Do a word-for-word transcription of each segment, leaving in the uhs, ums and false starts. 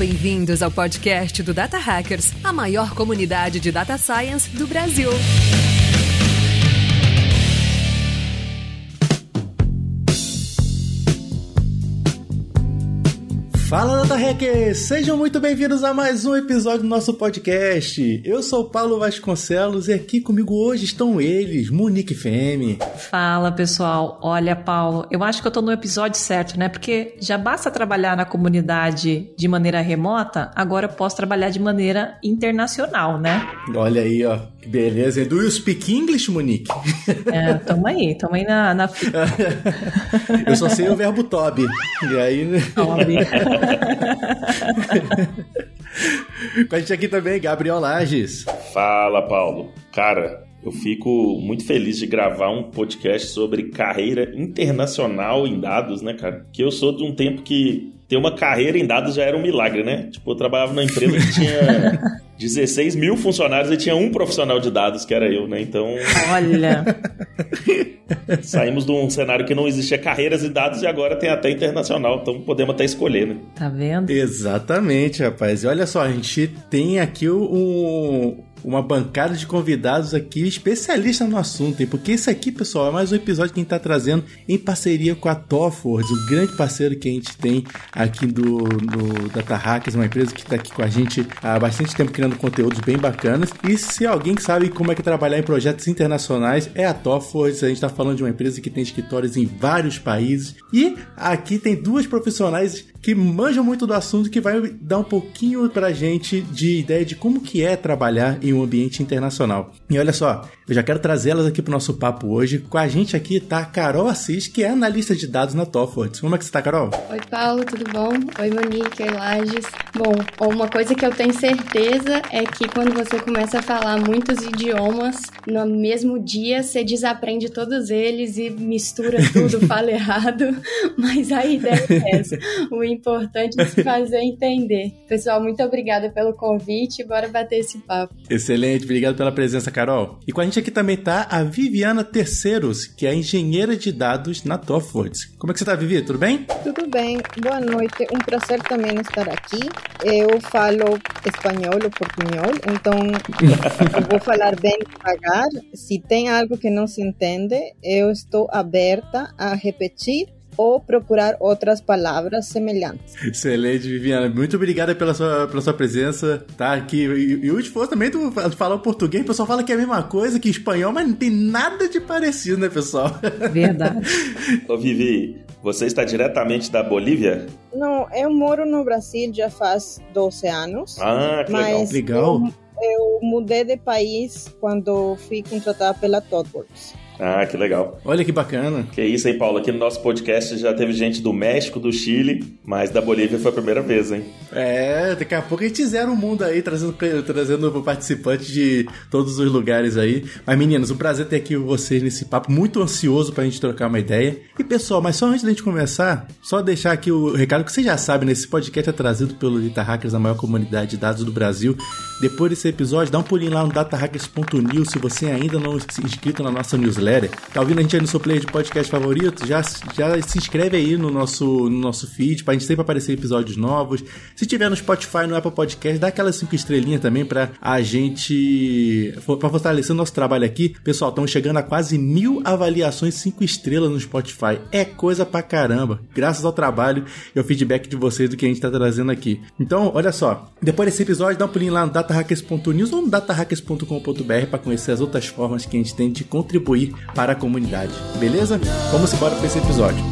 bem-vindos ao podcast do Data Hackers, a maior comunidade de Data Science do Brasil. Fala, Data Hackers! Sejam muito bem-vindos a mais um episódio do nosso podcast. Eu sou o Paulo Vasconcelos e aqui comigo hoje estão eles, Monique F M. Fala, pessoal. Olha, Paulo, eu acho que eu tô no episódio certo, né? Porque já basta trabalhar na comunidade de maneira remota, agora eu posso trabalhar de maneira internacional, né? Olha aí, ó. Que beleza. Do you speak English, Monique? É, tamo aí. Tamo aí na... na... Eu só sei o verbo Toby. E aí... Toby. Com a gente aqui também, Gabriel Lages. Fala, Paulo. Cara, eu fico muito feliz de gravar um podcast sobre carreira internacional em dados, né, cara? Que eu sou de um tempo que ter uma carreira em dados já era um milagre, né? Tipo, eu trabalhava numa empresa que tinha dezesseis mil funcionários e tinha um profissional de dados, que era eu, né? Então... Olha... Saímos de um cenário que não existia carreiras em dados e agora tem até internacional, então podemos até escolher, né? Tá vendo? Exatamente, rapaz. E olha só, a gente tem aqui um... uma bancada de convidados aqui especialistas no assunto, hein? Porque esse aqui, pessoal, é mais um episódio que a gente está trazendo em parceria com a Toffwords, o grande parceiro que a gente tem aqui do, do Data Hackers, uma empresa que está aqui com a gente há bastante tempo criando conteúdos bem bacanas. E se alguém sabe como é que trabalhar em projetos internacionais, é a Toffwords. A gente está falando de uma empresa que tem escritórios em vários países. E aqui tem duas profissionais que manjam muito do assunto, que vai dar um pouquinho pra gente de ideia de como que é trabalhar em um ambiente internacional. E olha só, eu já quero trazê-las aqui pro nosso papo hoje. Com a gente aqui tá a Carol Assis, que é analista de dados na Toffwords. Como é que você tá, Carol? Oi, Paulo, tudo bom? Oi, Monique, oi, Lages. Bom, uma coisa que eu tenho certeza é que quando você começa a falar muitos idiomas, no mesmo dia você desaprende todos eles e mistura tudo, fala errado, mas a ideia é essa. O importante é se fazer entender. Pessoal, muito obrigada pelo convite. Bora bater esse papo. Excelente, obrigado pela presença, Carol. E com a gente aqui também tá a Viviana Terceiros, que é engenheira de dados na Toffwords. Como é que você tá, Vivi? Tudo bem? Tudo bem. Boa noite. Um prazer também estar aqui. Eu falo espanhol ou portunhol, então eu vou falar bem devagar. Se tem algo que não se entende, eu estou aberta a repetir ou procurar outras palavras semelhantes. Excelente, Viviana. Muito obrigada pela sua, pela sua presença, tá? Aqui, e, e o esforço também, tu falar o português, o pessoal fala que é a mesma coisa que espanhol, mas não tem nada de parecido, né, pessoal? Verdade. Ô, Vivi, você está diretamente da Bolívia? Não, eu moro no Brasil já faz doze anos. Ah, que mas legal. Eu, eu mudei de país quando fui contratada pela Toffwords. Ah, que legal. Olha que bacana. Que isso, hein, Paulo? Aqui no nosso podcast já teve gente do México, do Chile, mas da Bolívia foi a primeira vez, hein? É, daqui a pouco a gente zera o mundo aí, trazendo, trazendo participantes de todos os lugares aí. Mas, meninas, um prazer ter aqui vocês nesse papo, muito ansioso pra gente trocar uma ideia. E, pessoal, mas só antes da gente começar, só deixar aqui o recado que vocês já sabem, né? Esse podcast é trazido pelo Data Hackers, a maior comunidade de dados do Brasil. Depois desse episódio, dá um pulinho lá no data hackers ponto news se você ainda não é inscrito na nossa newsletter. Tá ouvindo a gente aí no seu player de podcast favorito? Já, já se inscreve aí no nosso, no nosso feed, pra gente sempre aparecer episódios novos. Se tiver no Spotify, no Apple Podcast, dá aquelas cinco estrelinhas também pra a gente, pra fortalecer o nosso trabalho aqui. Pessoal, estamos chegando a quase mil avaliações cinco estrelas no Spotify. É coisa pra caramba. Graças ao trabalho e ao feedback de vocês do que a gente tá trazendo aqui. Então, olha só. Depois desse episódio, dá um pulinho lá no data hackers ponto news ou no data hackers ponto com ponto b r pra conhecer as outras formas que a gente tem de contribuir para a comunidade, beleza? Vamos embora para esse episódio.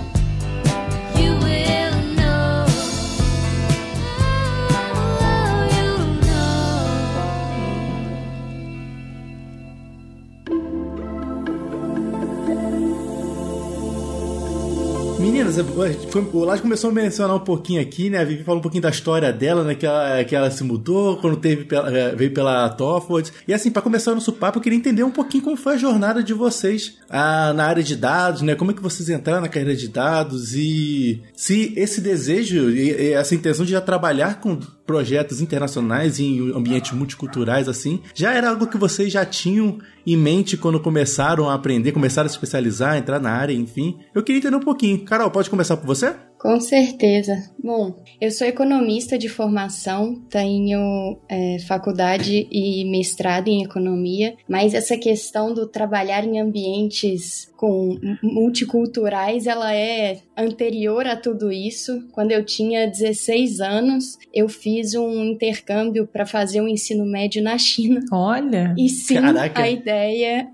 Meninas, o Lars começou a mencionar um pouquinho aqui, né? A Vivi falou um pouquinho da história dela, né? Que ela, que ela se mudou quando teve, veio pela Toffwords. E assim, para começar o nosso papo, eu queria entender um pouquinho como foi a jornada de vocês ah, na área de dados, né? Como é que vocês entraram na carreira de dados e se esse desejo e essa intenção de já trabalhar com projetos internacionais em ambientes multiculturais, assim, já era algo que vocês já tinham em mente quando começaram a aprender, começaram a se especializar, entrar na área, enfim. Eu queria entender um pouquinho. Carol, pode começar por você? Com certeza. Bom, eu sou economista de formação, tenho é, faculdade e mestrado em economia, mas essa questão do trabalhar em ambientes com multiculturais, ela é anterior a tudo isso. Quando eu tinha dezesseis anos, eu fiz um intercâmbio para fazer o ensino médio na China. Olha! E sim, Caraca. A ideia...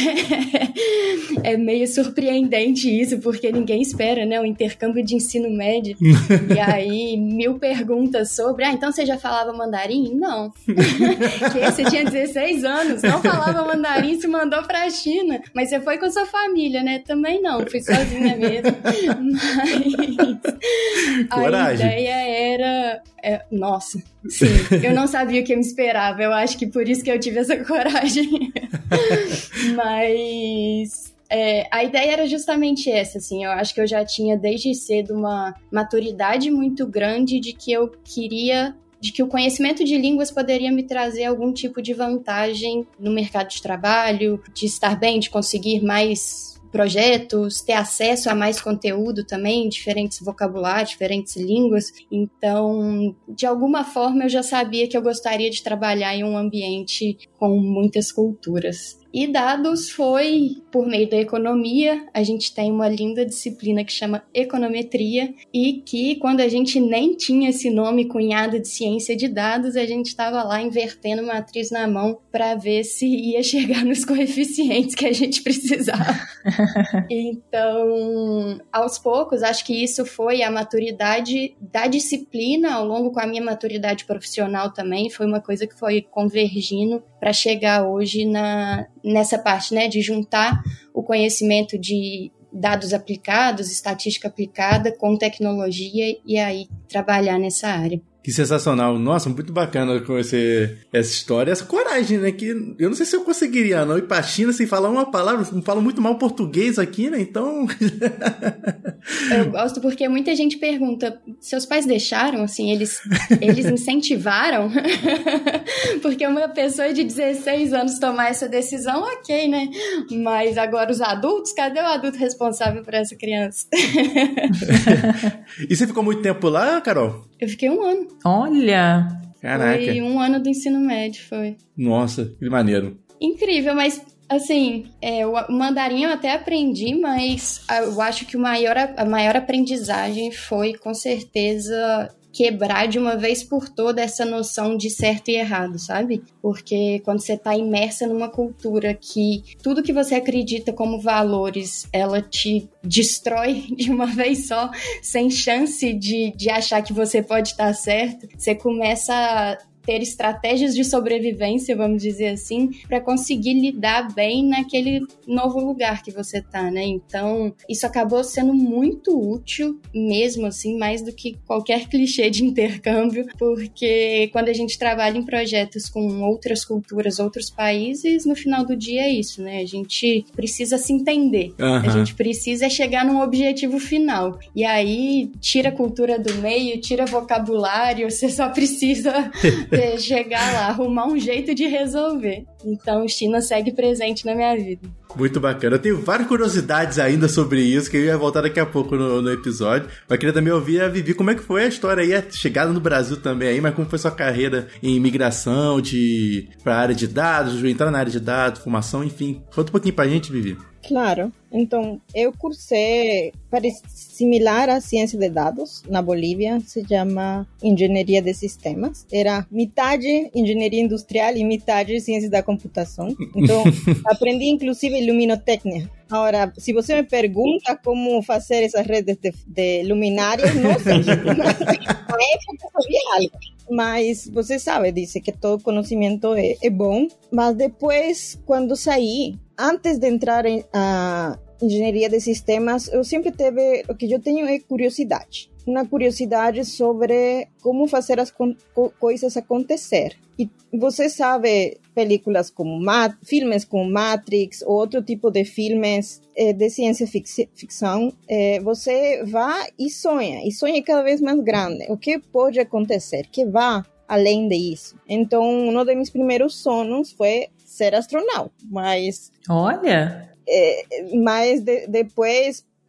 É meio surpreendente isso, porque ninguém espera, né? O intercâmbio de ensino médio. E aí, mil perguntas sobre... Ah, então você já falava mandarim? Não. Que você tinha dezesseis anos, não falava mandarim, se mandou pra China. Mas você foi com a sua família, né? Também não, fui sozinha mesmo. Mas Coragem. A ideia era... É, nossa, sim, eu não sabia o que eu me esperava. Eu acho que por isso que eu tive essa coragem. Mas é, a ideia era justamente essa, assim. Eu acho que eu já tinha desde cedo uma maturidade muito grande de que eu queria... de que o conhecimento de línguas poderia me trazer algum tipo de vantagem no mercado de trabalho, de estar bem, de conseguir mais projetos, ter acesso a mais conteúdo também, diferentes vocabulários, diferentes línguas. Então, de alguma forma, eu já sabia que eu gostaria de trabalhar em um ambiente com muitas culturas. E dados foi por meio da economia. A gente tem uma linda disciplina que chama econometria e que, quando a gente nem tinha esse nome cunhado de ciência de dados, a gente estava lá invertendo matriz na mão para ver se ia chegar nos coeficientes que a gente precisava. Então, aos poucos, acho que isso foi a maturidade da disciplina, ao longo com a minha maturidade profissional também, foi uma coisa que foi convergindo para chegar hoje na, nessa parte, né, de juntar o conhecimento de dados aplicados, estatística aplicada com tecnologia e aí trabalhar nessa área. Que sensacional. Nossa, muito bacana conhecer essa história, essa coragem, né? Que eu não sei se eu conseguiria, não, ir pra China sem falar uma palavra. Não falo muito mal português aqui, né? Então... Eu gosto porque muita gente pergunta, seus pais deixaram, assim, eles, eles incentivaram? Porque uma pessoa de dezesseis anos tomar essa decisão, ok, né? Mas agora os adultos, cadê o adulto responsável por essa criança? E você ficou muito tempo lá, Carol? Eu fiquei um ano. Olha! Caraca. Foi um ano do ensino médio, foi. Nossa, que maneiro. Incrível, mas, assim, é, o mandarim eu até aprendi, mas eu acho que o maior, a maior aprendizagem foi, com certeza, quebrar de uma vez por toda essa noção de certo e errado, sabe? Porque quando você tá imersa numa cultura que tudo que você acredita como valores, ela te destrói de uma vez só, sem chance de, de achar que você pode estar certo, você começa a ter estratégias de sobrevivência, vamos dizer assim, para conseguir lidar bem naquele novo lugar que você tá, né? Então, isso acabou sendo muito útil, mesmo assim, mais do que qualquer clichê de intercâmbio, porque quando a gente trabalha em projetos com outras culturas, outros países, no final do dia é isso, né? A gente precisa se entender, uhum. A gente precisa chegar num objetivo final, e aí tira a cultura do meio, tira vocabulário, você só precisa chegar lá, arrumar um jeito de resolver. Então, China segue presente na minha vida. Muito bacana. Eu tenho várias curiosidades ainda sobre isso, que eu ia voltar daqui a pouco no, no episódio. Mas queria também ouvir a Vivi, como é que foi a história aí, a chegada no Brasil também aí, mas como foi sua carreira em imigração, de, pra área de dados, entrar na área de dados, formação, enfim. Conta um pouquinho pra gente, Vivi. Claro. Então, eu cursei similar à ciência de dados na Bolívia, se chama engenharia de sistemas. Era metade engenharia industrial e metade ciência da computação. Então, aprendi inclusive luminotecnia. Agora, se você me pergunta como fazer essas redes de, de luminárias, não sei. Na época eu sabia algo. Mas você sabe, diz que todo conhecimento é, é bom. Mas depois, quando saí, antes de entrar em a engenharia de sistemas, eu sempre teve, o que eu tenho é curiosidade. Uma curiosidade sobre como fazer as co- coisas acontecer. E você sabe, películas como, Mat- filmes como Matrix, ou outro tipo de filmes eh, de ciência fic- ficção, eh, você vai e sonha, e sonha cada vez mais grande. O que pode acontecer? Que vá além disso. Então, um dos meus primeiros sonhos foi ser astronauta, mas... Olha! É, mas de, depois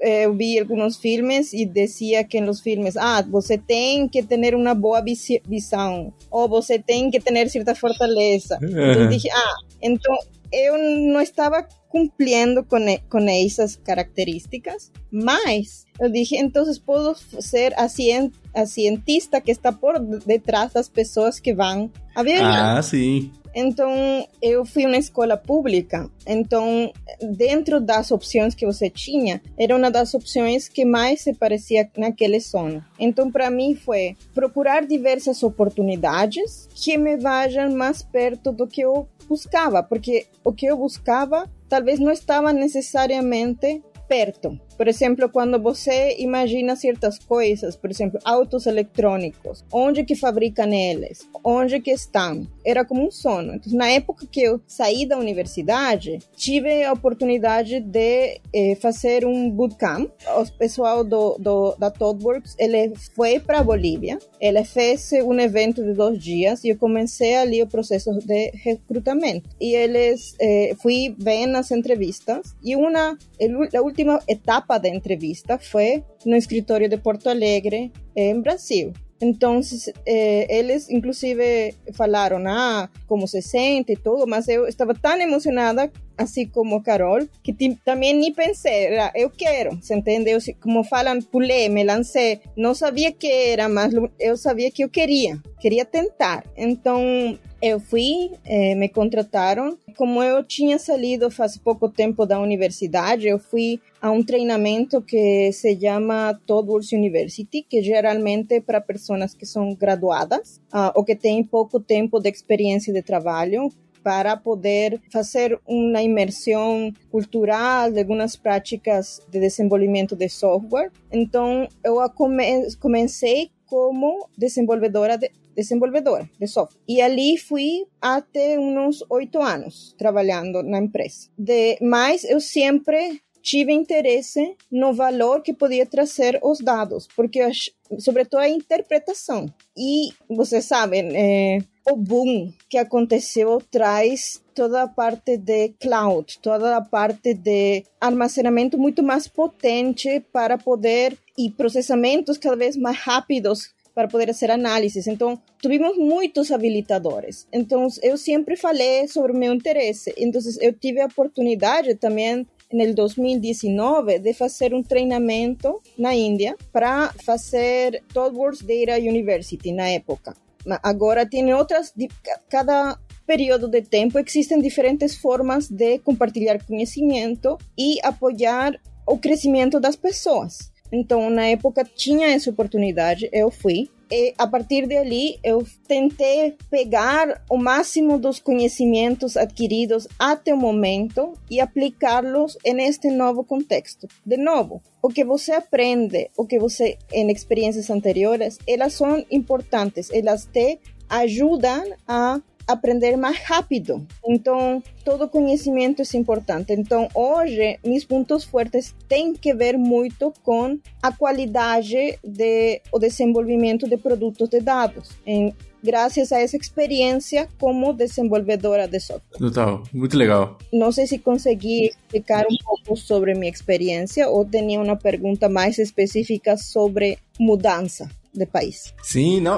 eu vi alguns filmes e dizia que nos filmes, ah, você tem que ter uma boa visi- visão, ou você tem que ter certa fortaleza. Uhum. Então eu disse, ah, então eu não estava cumprindo com, com essas características, mas eu dije, então posso ser a, cien, a cientista que está por detrás das pessoas que vão a viajar. Ah, sim. Então, eu fui uma escola pública, então, dentro das opções que você tinha, era uma das opções que mais se parecia naquele sono. Então, para mim, foi procurar diversas oportunidades que me vajam mais perto do que eu buscava, porque o que eu buscava talvez não estava necessariamente perto. Por exemplo, quando você imagina certas coisas, por exemplo, autos eletrônicos, onde que fabricam eles, onde que estão, era como um sono. Então, na época que eu saí da universidade, tive a oportunidade de eh, fazer um bootcamp. O pessoal do, do, da ThoughtWorks, ele foi para a Bolívia, ele fez um evento de dois dias e eu comecei ali o processo de recrutamento. E eles, eh, fui bem nas entrevistas e uma, a última etapa da entrevista foi no escritório de Porto Alegre, em Brasil. Então, eh, eles inclusive falaram, ah, como se sente e tudo, mas eu estava tão emocionada, assim como a Carol, que t- também nem pensei, era, eu quero, você entendeu? Como falam, pulei, me lancei, não sabia que era, mas eu sabia que eu queria, queria tentar. Então, eu fui, eh, me contrataram. Como eu tinha saído faz pouco tempo da universidade, eu fui a um treinamento que se chama ThoughtWorks University, que geralmente é para pessoas que são graduadas uh, ou que têm pouco tempo de experiência de trabalho, para poder fazer uma imersão cultural de algumas práticas de desenvolvimento de software. Então, eu come- comecei como desenvolvedora de desenvolvedora de software. E ali fui até uns oito anos trabalhando na empresa. De, mas eu sempre tive interesse no valor que podia trazer os dados, porque sobretudo a interpretação. E vocês sabem, é, o boom que aconteceu traz toda a parte de cloud, toda a parte de armazenamento muito mais potente para poder, e processamentos cada vez mais rápidos para poder fazer análises. Então, tivemos muitos habilitadores. Então, eu sempre falei sobre o meu interesse. Então, eu tive a oportunidade também, no dois mil e dezenove, de fazer um treinamento na Índia para fazer ThoughtWorks Data University na época. Agora tem outras, cada período de tempo existem diferentes formas de compartilhar conhecimento e apoiar o crescimento das pessoas. Então, na época, tinha essa oportunidade, eu fui. E, a partir dali, eu tentei pegar o máximo dos conhecimentos adquiridos até o momento e aplicá-los neste novo contexto. De novo, o que você aprende, o que você, em experiências anteriores, elas são importantes, elas te ajudam a aprender mais rápido. Então, todo conhecimento é importante. Então, hoje, meus pontos fortes têm que ver muito com a qualidade de o desenvolvimento de produtos de dados, em, graças a essa experiência como desenvolvedora de software. Total, muito legal. Não sei se consegui explicar um pouco sobre minha experiência ou tinha uma pergunta mais específica sobre mudança de país. Sim, não.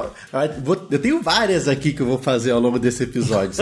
Eu tenho várias aqui que eu vou fazer ao longo desse episódio.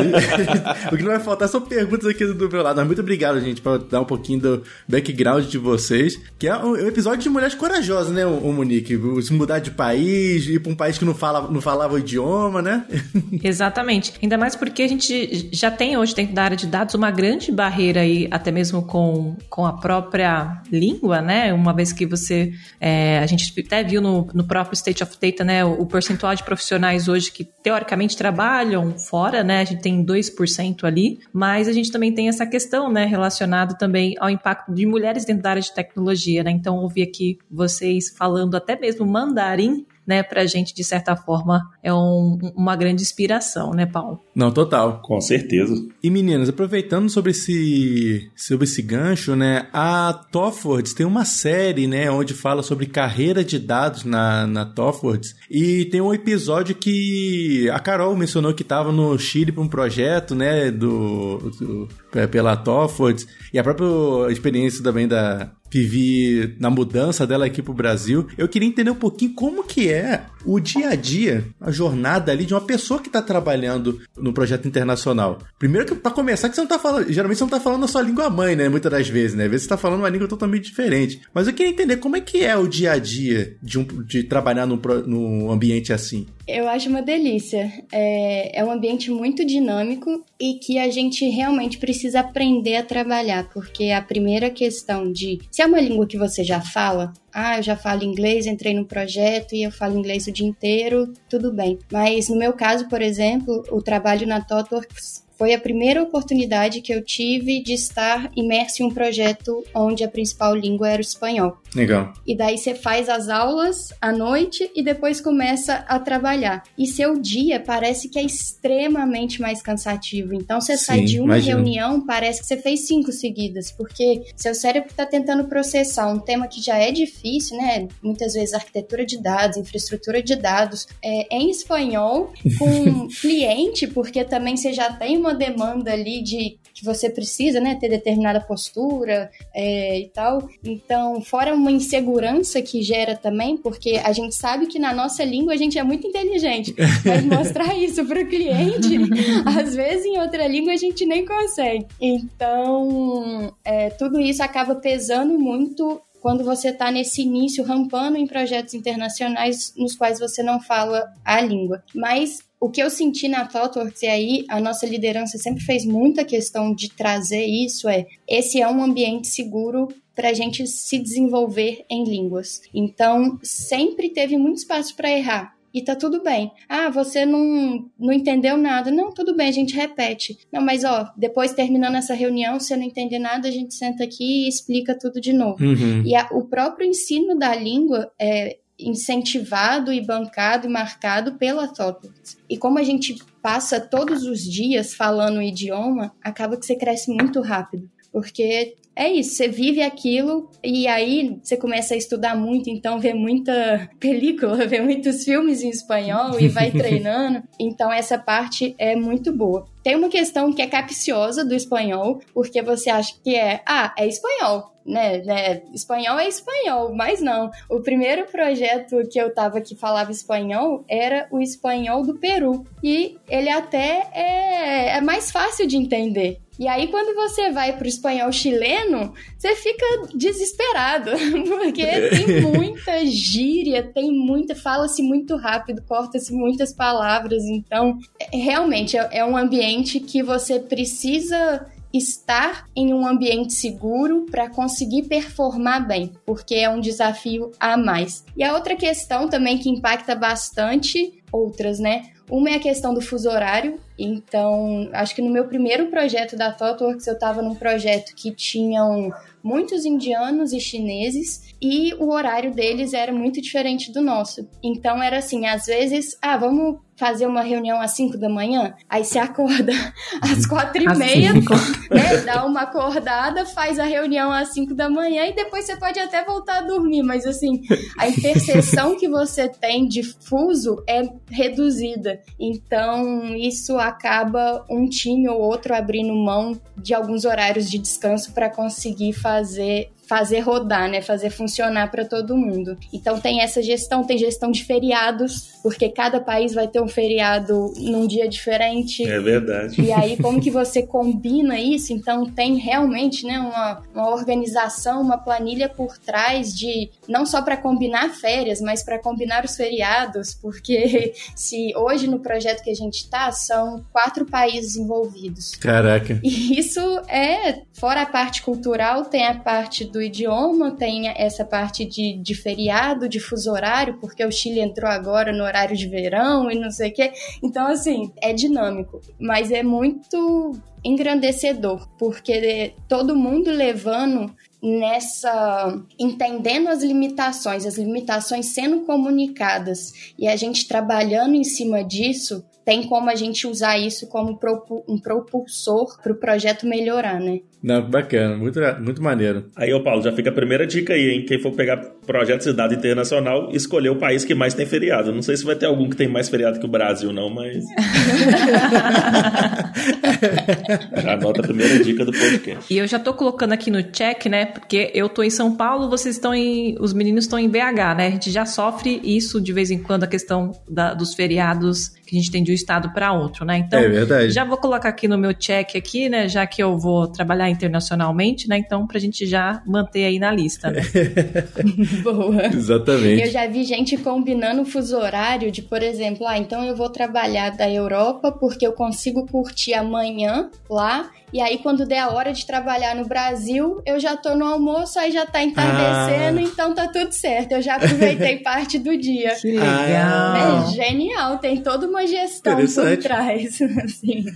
O que não vai faltar são perguntas aqui do meu lado. Mas muito obrigado, gente, por dar um pouquinho do background de vocês. Que é um episódio de mulheres corajosas, né, o Monique? Se mudar de país, ir para um país que não, fala, não falava o idioma, né? Exatamente. Ainda mais porque a gente já tem hoje, dentro da área de dados, uma grande barreira aí, até mesmo com, com a própria língua, né? Uma vez que você... É, a gente até viu no, no próprio State of Data, né, o, o percentual de profissionais hoje que teoricamente trabalham fora, né, a gente tem dois por cento ali, mas a gente também tem essa questão, né, relacionada também ao impacto de mulheres dentro da área de tecnologia, né, então ouvi aqui vocês falando até mesmo mandarim, né, pra gente, de certa forma, é um, uma grande inspiração, né, Paulo? Não, total. Com certeza. E, meninas, aproveitando sobre esse, sobre esse gancho, né, a ThoughtWorks tem uma série, né, onde fala sobre carreira de dados na, na ThoughtWorks, e tem um episódio que a Carol mencionou que estava no Chile para um projeto, né, do, do, pela ThoughtWorks, e a própria experiência também da vivi na mudança dela aqui pro Brasil. Eu queria entender um pouquinho como que é o dia a dia, a jornada ali de uma pessoa que tá trabalhando no projeto internacional. Primeiro, que pra começar, que você não tá falando, geralmente você não tá falando a sua língua mãe, né? Muitas das vezes, né? Às vezes você tá falando uma língua totalmente diferente. Mas eu queria entender como é que é o dia a dia de, um, de trabalhar num, num ambiente assim. Eu acho uma delícia. É, é um ambiente muito dinâmico e que a gente realmente precisa aprender a trabalhar, porque a primeira questão de... Se é uma língua que você já fala, ah, eu já falo inglês, entrei no projeto e eu falo inglês o dia inteiro, tudo bem. Mas no meu caso, por exemplo, o trabalho na ThoughtWorks foi a primeira oportunidade que eu tive de estar imerso em um projeto onde a principal língua era o espanhol. Legal. E daí você faz as aulas à noite e depois começa a trabalhar. E seu dia parece que é extremamente mais cansativo. Então você Sim, sai de uma imagino. reunião, parece que você fez cinco seguidas, porque seu cérebro está tentando processar um tema que já é difícil, né? Muitas vezes arquitetura de dados, infraestrutura de dados, é, em espanhol, com cliente, porque também você já tem uma demanda ali de que você precisa, né, ter determinada postura é, e tal. Então, fora uma insegurança que gera também, porque a gente sabe que na nossa língua a gente é muito inteligente, mas mostrar isso para o cliente, às vezes em outra língua a gente nem consegue. Então, é, tudo isso acaba pesando muito quando você está nesse início, rampando em projetos internacionais nos quais você não fala a língua. Mas o que eu senti na ThoughtWorks, e aí a nossa liderança sempre fez muita questão de trazer isso, é esse é um ambiente seguro para a gente se desenvolver em línguas. Então, sempre teve muito espaço para errar. E tá tudo bem. Ah, você não, não entendeu nada. Não, tudo bem, a gente repete. Não, mas ó, depois terminando essa reunião, se eu não entender nada, a gente senta aqui e explica tudo de novo. Uhum. E a, o próprio ensino da língua é incentivado e bancado e marcado pela ThoughtWorks. E como a gente passa todos os dias falando o idioma, acaba que você cresce muito rápido. Porque é isso, você vive aquilo e aí você começa a estudar muito, então vê muita película, vê muitos filmes em espanhol e vai treinando. Então essa parte é muito boa. Tem uma questão que é capciosa do espanhol, porque você acha que é, ah, é espanhol. Né, né, espanhol é espanhol, mas não. O primeiro projeto que eu tava que falava espanhol era o espanhol do Peru. E ele até é, é mais fácil de entender. E aí, quando você vai pro espanhol chileno, você fica desesperado, porque tem muita gíria, tem muita, fala-se muito rápido, corta-se muitas palavras. Então, realmente, é, é um ambiente que você precisa estar em um ambiente seguro para conseguir performar bem, porque é um desafio a mais. E a outra questão também que impacta bastante, outras, né? Uma é a questão do fuso horário. Então, acho que no meu primeiro projeto da ThoughtWorks, eu estava num projeto que tinham muitos indianos e chineses e o horário deles era muito diferente do nosso. Então, era assim, às vezes, ah, vamos fazer uma reunião às cinco da manhã? Aí você acorda às quatro e meia, né, dá uma acordada, faz a reunião às cinco da manhã e depois você pode até voltar a dormir, mas assim, a interseção que você tem de fuso é reduzida. Então, isso acaba um time ou outro abrindo mão de alguns horários de descanso para conseguir fazer fazer rodar, né? Fazer funcionar para todo mundo. Então tem essa gestão, tem gestão de feriados, porque cada país vai ter um feriado num dia diferente. É verdade. E aí como que você combina isso? Então tem realmente, né, uma, uma organização, uma planilha por trás de não só para combinar férias, mas para combinar os feriados, porque se hoje no projeto que a gente tá, são quatro países envolvidos. Caraca. E isso é, fora a parte cultural, tem a parte do idioma, tem essa parte de, de feriado, de fuso horário, porque o Chile entrou agora no horário de verão e não sei o quê. Então, assim, é dinâmico, mas é muito engrandecedor, porque todo mundo levando nessa... entendendo as limitações, as limitações sendo comunicadas e a gente trabalhando em cima disso, tem como a gente usar isso como um propulsor para o projeto melhorar, né? Não, bacana, muito, muito maneiro. Aí, ô Paulo, já fica a primeira dica aí, hein? Quem for pegar projeto Cidade Internacional, escolher o país que mais tem feriado. Não sei se vai ter algum que tem mais feriado que o Brasil, não, mas... Já anota a primeira dica do podcast. E eu já tô colocando aqui no check, né? Porque eu tô em São Paulo, vocês estão em... Os meninos estão em B H, né? A gente já sofre isso de vez em quando, a questão da, dos feriados que a gente tem de um estado para outro, né? Então, é verdade. Já vou colocar aqui no meu check aqui, né? Já que eu vou trabalhar internacionalmente, né? Então, pra gente já manter aí na lista, né? Boa. Exatamente. Eu já vi gente combinando o fuso horário de, por exemplo, ah, então eu vou trabalhar da Europa porque eu consigo curtir amanhã lá, e aí quando der a hora de trabalhar no Brasil, eu já tô no almoço, aí já tá entardecendo, ah. então tá tudo certo. Eu já aproveitei parte do dia. Que legal. É genial, tem toda uma gestão por trás. Assim.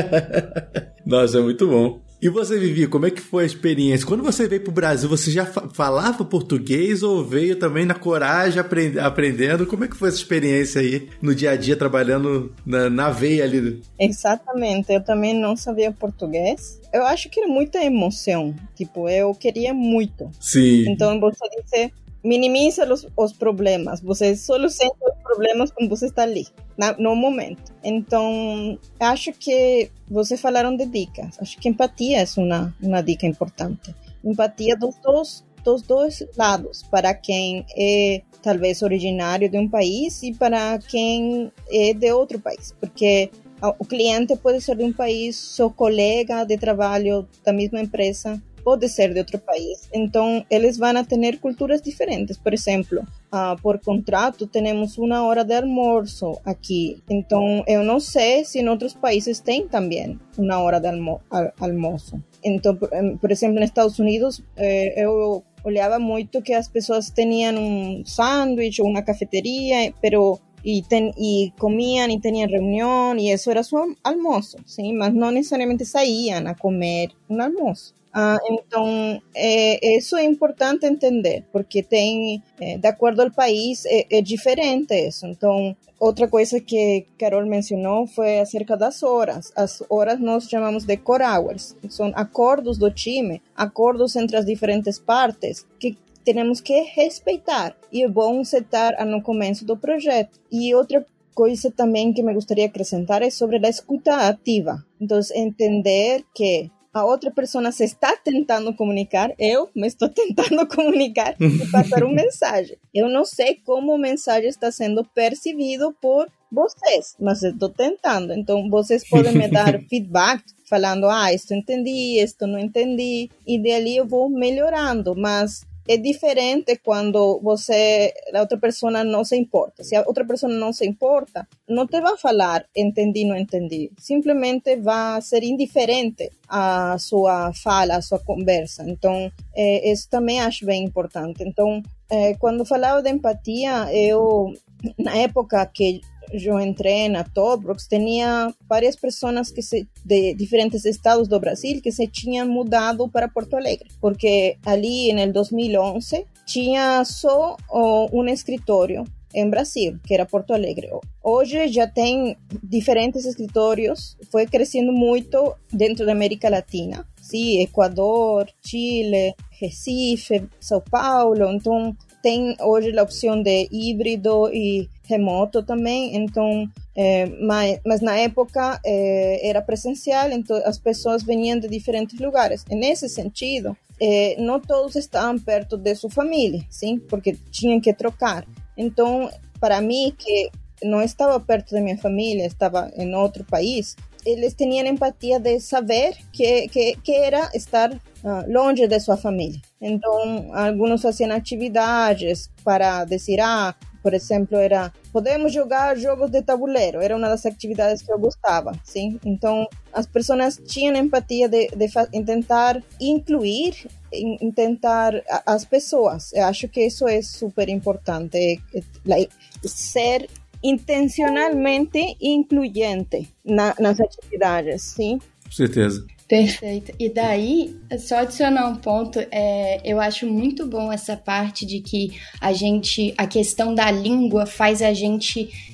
Nossa, é muito bom. E você, Vivi, como é que foi a experiência? Quando você veio pro Brasil, você já falava português ou veio também na coragem, aprend- aprendendo? Como é que foi essa experiência aí no dia a dia, trabalhando na, na veia ali? Exatamente, eu também não sabia português. Eu acho que era muita emoção, tipo, eu queria muito. Sim. Então você disse... Minimiza os, os problemas, você só sente os problemas quando você está ali, na, no momento. Então, acho que vocês falaram de dicas, acho que empatia é uma, uma dica importante. Empatia dos dois, dos dois lados, para quem é talvez originário de um país e para quem é de outro país, porque o cliente pode ser de um país, seu colega de trabalho da mesma empresa pode ser de outro país. Então, eles vão ter culturas diferentes. Por exemplo, uh, por contrato, temos uma hora de almoço aqui. Então, eu não sei se em outros países tem também uma hora de almo- al- almoço. Então, por, por exemplo, nos Estados Unidos, eh, eu olhava muito que as pessoas tinham um sanduíche ou uma cafeteria, pero E, ten, e comiam e tinham reunião, e isso era seu almoço, sim? Mas não necessariamente saíam a comer um almoço. Ah, então, é, isso é importante entender, porque tem, é, de acordo ao país, é, é diferente isso. Então, outra coisa que Carol mencionou foi acerca das horas. As horas nós chamamos de core hours, são acordos do time, acordos entre as diferentes partes, que temos que respeitar, e é bom setar no começo do projeto. E outra coisa também que me gostaria acrescentar é sobre a escuta ativa. Então, entender que a outra pessoa se está tentando comunicar, eu me estou tentando comunicar e passar uma mensagem. Eu não sei como o mensagem está sendo percebido por vocês, mas eu estou tentando. Então, vocês podem me dar feedback, falando, ah, isto entendi, isto não entendi, e dali eu vou melhorando, mas é diferente quando você, a outra pessoa não se importa. Se a outra pessoa não se importa, não te vai falar entendi, não entendi. Simplesmente vai ser indiferente à sua fala, à sua conversa. Então, é, isso também acho bem importante. Então, é, quando falava de empatia, eu, na época que eu entrei na Tollbrook, tinha várias pessoas que se, de diferentes estados do Brasil que se tinham mudado para Porto Alegre, porque ali em dois mil e onze tinha só oh, um escritório em Brasil, que era Porto Alegre. Hoje já tem diferentes escritórios, foi crescendo muito dentro da América Latina, sim, Equador, Chile, Recife, São Paulo. Então tem hoje a opção de híbrido e remoto também, então, é, mas, mas na época é, era presencial, então as pessoas vinham de diferentes lugares. E nesse sentido, é, não todos estavam perto de sua família, sim, porque tinham que trocar. Então, para mim, que não estava perto da minha família, estava em outro país, eles tinham empatia de saber que, que, que era estar uh, longe de sua família. Então, alguns faziam atividades para dizer, ah, por exemplo, era, podemos jogar jogos de tabuleiro, era uma das atividades que eu gostava, sim? Então, as pessoas tinham empatia de, de fa- tentar incluir, em, tentar a, as pessoas. Eu acho que isso é super importante, é, é, ser intencionalmente incluyente na, nas atividades, sim? Com certeza. Perfeito. E daí, só adicionar um ponto, é, eu acho muito bom essa parte de que a gente, a questão da língua faz a gente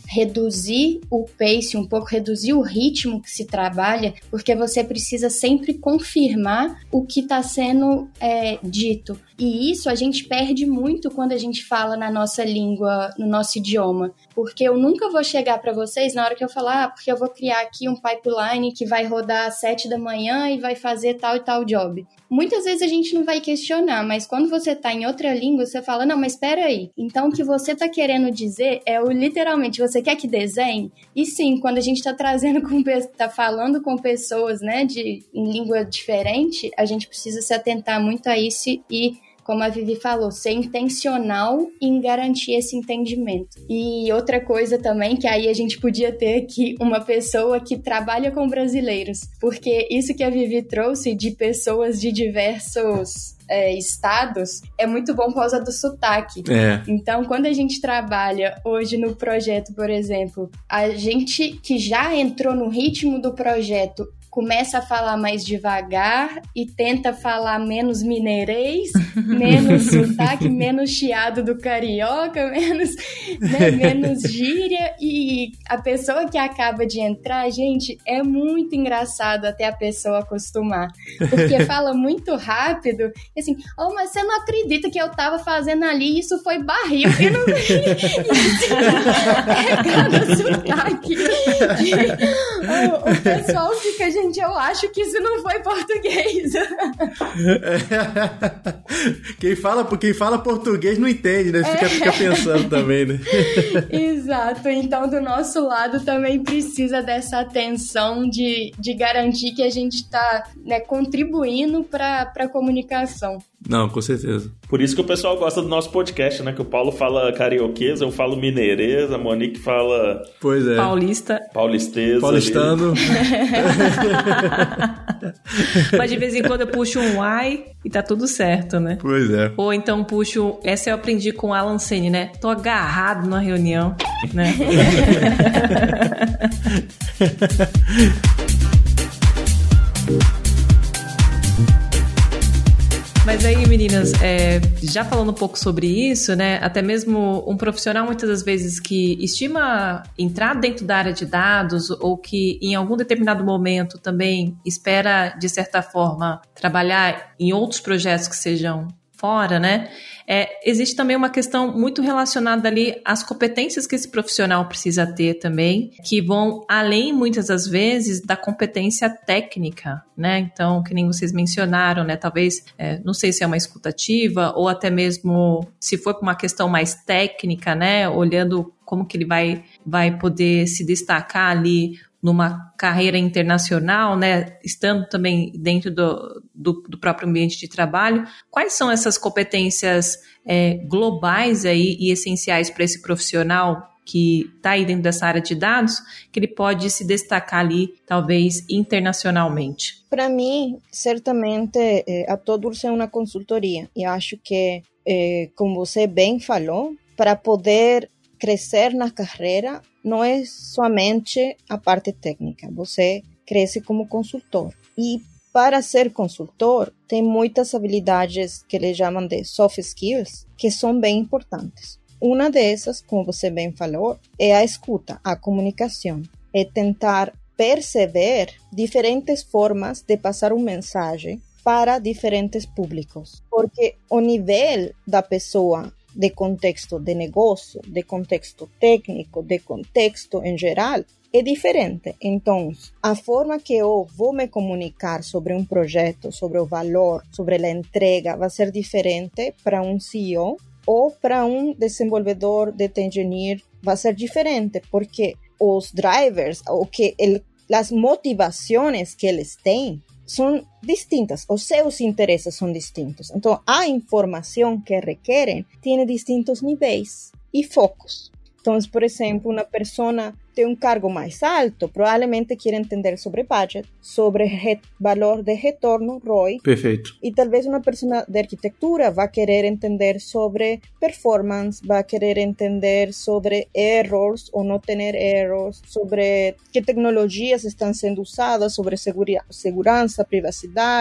reduzir o pace um pouco, reduzir o ritmo que se trabalha, porque você precisa sempre confirmar o que está sendo é, dito. E isso a gente perde muito quando a gente fala na nossa língua, no nosso idioma. Porque eu nunca vou chegar para vocês na hora que eu falar, ah, porque eu vou criar aqui um pipeline que vai rodar às sete da manhã e vai fazer tal e tal job. Muitas vezes a gente não vai questionar, mas quando você tá em outra língua, você fala, não, mas espera aí. Então o que você tá querendo dizer é o literalmente, você quer que desenhe? E sim, quando a gente tá trazendo com, tá falando com pessoas, né, de, em língua diferente, a gente precisa se atentar muito a isso e, como a Vivi falou, ser intencional em garantir esse entendimento. E outra coisa também, que aí a gente podia ter aqui uma pessoa que trabalha com brasileiros, porque isso que a Vivi trouxe de pessoas de diversos é, estados é muito bom por causa do sotaque. É. Então, quando a gente trabalha hoje no projeto, por exemplo, a gente que já entrou no ritmo do projeto começa a falar mais devagar e tenta falar menos mineirês, menos sotaque, menos chiado do carioca, menos, né, menos gíria. E a pessoa que acaba de entrar, gente, é muito engraçado até a pessoa acostumar. Porque fala muito rápido, e assim, oh, mas você não acredita que eu tava fazendo ali, isso foi barril. Eu não... é cada sotaque. O, o pessoal fica, gente, eu acho que isso não foi português. Quem fala, quem fala português não entende, né? Fica, é. fica pensando também, né? Exato. Então, do nosso lado também precisa dessa atenção de, de garantir que a gente está, né, contribuindo para a comunicação. Não, com certeza. Por isso que o pessoal gosta do nosso podcast, né? Que o Paulo fala carioquês, eu falo mineirês, a Monique fala... Pois é. Paulista. Paulistesa. Paulistano. Mas de vez em quando eu puxo um ai e tá tudo certo, né? Pois é. Ou então puxo... Essa eu aprendi com o Alan Sene, né? Tô agarrado na reunião, né? Mas aí, meninas, é, já falando um pouco sobre isso, né? Até mesmo um profissional, muitas das vezes, que estima entrar dentro da área de dados ou que em algum determinado momento também espera, de certa forma, trabalhar em outros projetos que sejam fora, né? É, existe também uma questão muito relacionada ali às competências que esse profissional precisa ter também, que vão além, muitas das vezes, da competência técnica, né? Então, que nem vocês mencionaram, né? Talvez, é, não sei se é uma escutativa ou até mesmo se for para uma questão mais técnica, né? Olhando como que ele vai, vai poder se destacar ali numa carreira internacional, né, estando também dentro do, do, do próprio ambiente de trabalho. Quais são essas competências é, globais aí e essenciais para esse profissional que está aí dentro dessa área de dados, que ele pode se destacar ali, talvez, internacionalmente? Para mim, certamente, a Todurs é uma consultoria. E acho que, como você bem falou, para poder crescer na carreira, não é somente a parte técnica, você cresce como consultor. E para ser consultor, tem muitas habilidades que eles chamam de soft skills, que são bem importantes. Uma dessas, como você bem falou, é a escuta, a comunicação. É tentar perceber diferentes formas de passar uma mensagem para diferentes públicos. Porque o nível da pessoa de contexto de negócio, de contexto técnico, de contexto em geral, é diferente. Então, a forma que eu vou me comunicar sobre um projeto, sobre o valor, sobre a entrega, vai ser diferente para um C E O ou para um desenvolvedor, data engineer, vai ser diferente, porque os drivers, o que ele, as motivações que eles têm, são distintas, os seus interesses são distintos. Então, a informação que requerem tem distintos níveis e focos. Então, por exemplo, uma pessoa tem um cargo mais alto, provavelmente quer entender sobre budget, sobre re- valor de retorno, R O I. Perfeito. E talvez uma pessoa de arquitetura vai querer entender sobre performance, vai querer entender sobre erros ou não ter erros, sobre que tecnologias estão sendo usadas, sobre segura- segurança, privacidade.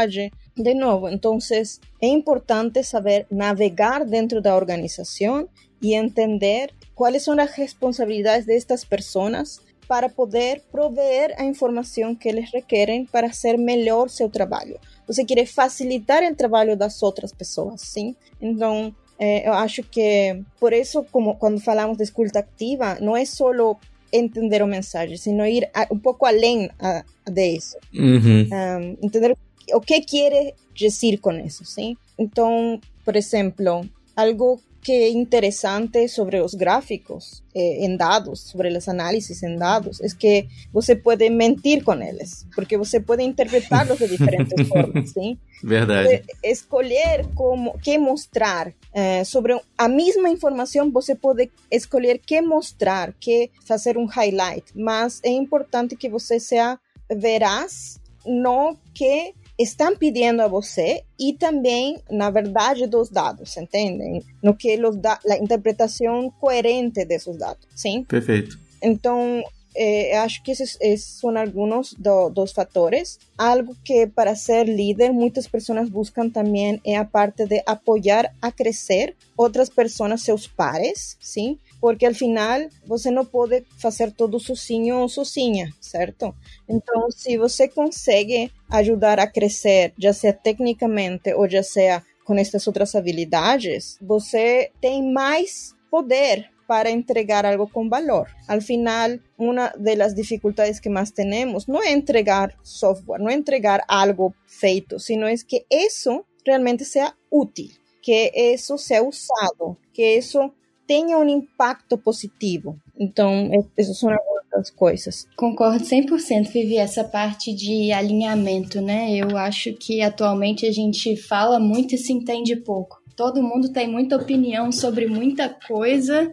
de novo, entonces é importante saber navegar dentro da organização e entender quais são as responsabilidades destas pessoas para poder proveer a informação que eles requerem para fazer melhor seu trabalho. Você quer facilitar o trabalho das outras pessoas, sim? Então, eh, eu acho que, por isso, como quando falamos de escuta ativa, não é só entender o mensagem, sino ir a, um pouco além a, a disso. Uhum. Um, entender o que quer dizer com isso, sim? Então, por exemplo, algo que é interessante sobre os gráficos eh, em dados, sobre as análises em dados, é que você pode mentir com eles, porque você pode interpretá-los de diferentes formas, sim? Verdade. Você escolher como, que mostrar eh, sobre a mesma informação, você pode escolher que mostrar, que fazer um highlight, mas é importante que você seja veraz no que estão pedindo a você e também na verdade dos dados, entendem? No que los da, a interpretação coerente desses dados, sim? Perfeito. Então, eh, acho que esses, esses são alguns do, dos fatores. Algo que para ser líder muitas pessoas buscam também é a parte de apoiar a crescer outras pessoas, seus pares, sim? Porque al final você não pode fazer tudo sozinho ou sozinha, certo? Então, se você consegue ajudar a crescer, já seja tecnicamente ou já seja com estas outras habilidades, você tem mais poder para entregar algo com valor. Al final, uma das dificuldades que mais temos não é entregar software, não é entregar algo feito, sino é que isso realmente seja útil, que isso seja usado, que isso tenha um impacto positivo. Então, essas são algumas das coisas. Concordo cem por cento, Vivi, essa parte de alinhamento, né? Eu acho que atualmente a gente fala muito e se entende pouco. Todo mundo tem muita opinião sobre muita coisa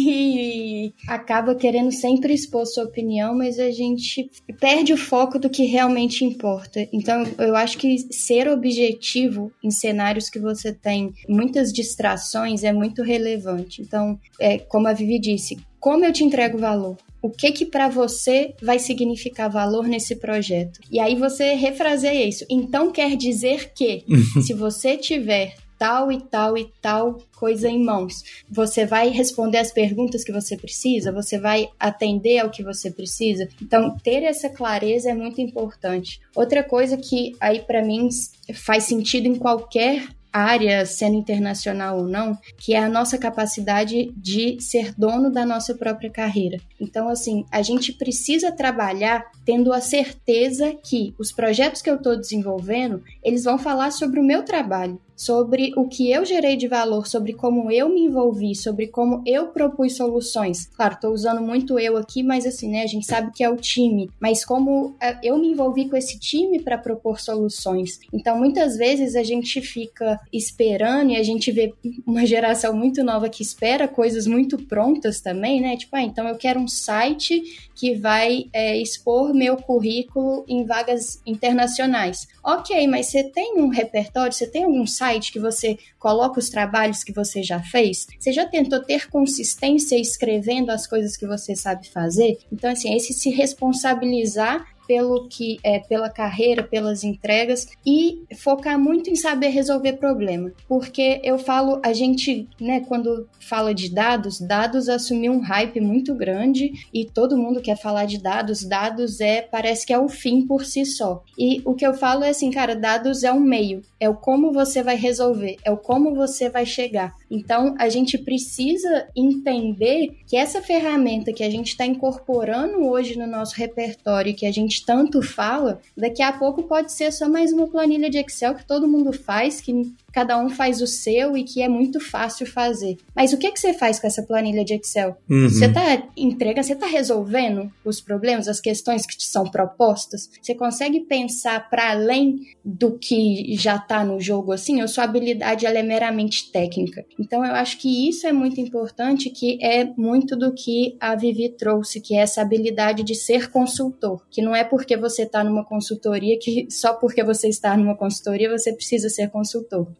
e acaba querendo sempre expor sua opinião, mas a gente perde o foco do que realmente importa. Então, eu acho que ser objetivo em cenários que você tem muitas distrações é muito relevante. Então, é, como a Vivi disse, como eu te entrego valor? O que que para você vai significar valor nesse projeto? E aí você refraseia isso. Então, quer dizer que se você tiver tal e tal e tal coisa em mãos, você vai responder as perguntas que você precisa, você vai atender ao que você precisa. Então, ter essa clareza é muito importante. Outra coisa que aí para mim faz sentido em qualquer área, sendo internacional ou não, que é a nossa capacidade de ser dono da nossa própria carreira. Então, assim, a gente precisa trabalhar tendo a certeza que os projetos que eu estou desenvolvendo, eles vão falar sobre o meu trabalho, sobre o que eu gerei de valor, sobre como eu me envolvi, sobre como eu propus soluções. Claro, estou usando muito eu aqui, mas assim, né, a gente sabe que é o time, mas como eu me envolvi com esse time para propor soluções. Então, muitas vezes a gente fica esperando e a gente vê uma geração muito nova que espera coisas muito prontas também, né? Tipo, ah, então eu quero um site que vai é, expor meu currículo em vagas internacionais. Ok, mas você tem um repertório, você tem algum site que você coloca os trabalhos que você já fez? Você já tentou ter consistência escrevendo as coisas que você sabe fazer? Então, assim, esse se responsabilizar pelo que é, pela carreira, pelas entregas e focar muito em saber resolver problema. Porque eu falo, a gente, né, quando fala de dados, dados assumiu um hype muito grande e todo mundo quer falar de dados. Dados é, parece que é o fim por si só. E o que eu falo é assim, cara, dados é um meio, é o como você vai resolver, é o como você vai chegar. Então, a gente precisa entender que essa ferramenta que a gente está incorporando hoje no nosso repertório, que a gente tanto fala, daqui a pouco pode ser só mais uma planilha de Excel que todo mundo faz, que cada um faz o seu e que é muito fácil fazer. Mas o que, que você faz com essa planilha de Excel? Uhum. Você está entregando, você está resolvendo os problemas, as questões que te são propostas? Você consegue pensar para além do que já está no jogo assim? Ou sua habilidade ela é meramente técnica? Então eu acho que isso é muito importante, que é muito do que a Vivi trouxe, que é essa habilidade de ser consultor, que não é porque você está numa consultoria que só porque você está numa consultoria você precisa ser consultor.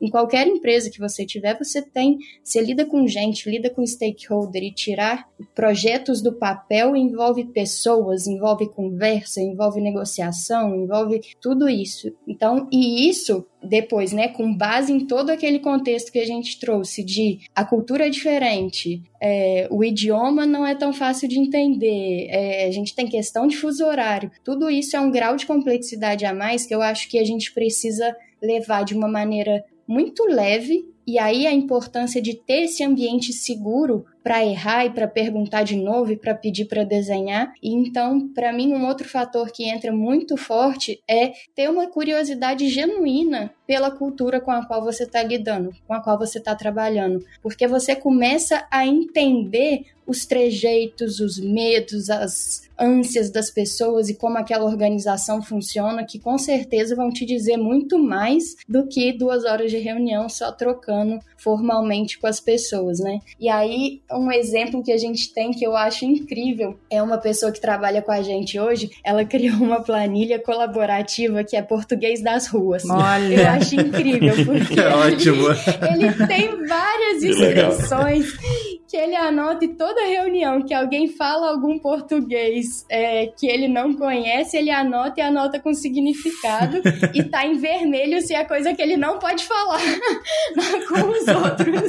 em qualquer empresa que você tiver, você tem, você lida com gente, lida com stakeholder, e tirar projetos do papel envolve pessoas, envolve conversa, envolve negociação, envolve tudo isso. Então, e isso depois, né, com base em todo aquele contexto que a gente trouxe de a cultura é diferente, é, o idioma não é tão fácil de entender, é, a gente tem questão de fuso horário, tudo isso é um grau de complexidade a mais que eu acho que a gente precisa levar de uma maneira muito leve, e aí a importância de ter esse ambiente seguro para errar e para perguntar de novo e para pedir para desenhar. E então, para mim, um outro fator que entra muito forte é ter uma curiosidade genuína pela cultura com a qual você está lidando, com a qual você está trabalhando, porque você começa a entender os trejeitos, os medos, as ânsias das pessoas e como aquela organização funciona, que com certeza vão te dizer muito mais do que duas horas de reunião só trocando formalmente com as pessoas, né? E aí, um exemplo que a gente tem que eu acho incrível é uma pessoa que trabalha com a gente hoje, ela criou uma planilha colaborativa que é português das ruas. Olha! Eu acho incrível, porque é ótimo. Ele, ele tem várias expressões que ele anota em toda reunião que alguém fala algum português é, que ele não conhece, ele anota e anota com significado e tá em vermelho se é coisa que ele não pode falar com os outros.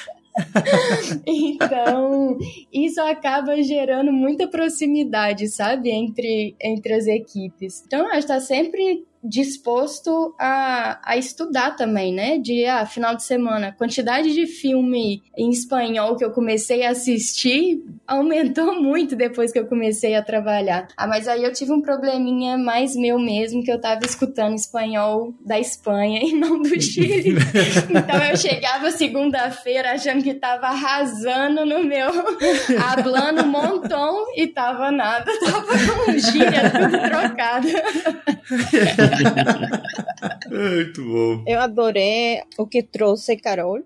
Então, isso acaba gerando muita proximidade, sabe, entre, entre as equipes. Então, a gente tá sempre disposto a, a estudar também, né? De, ah, final de semana, a quantidade de filme em espanhol que eu comecei a assistir aumentou muito depois que eu comecei a trabalhar. Ah, mas aí eu tive um probleminha mais meu mesmo, que eu tava escutando espanhol da Espanha e não do Chile. Então eu chegava segunda-feira achando que tava arrasando no meu hablando um montão e tava nada, tava com gíria tudo trocado. Muito bom. Eu adorei o que trouxe Carol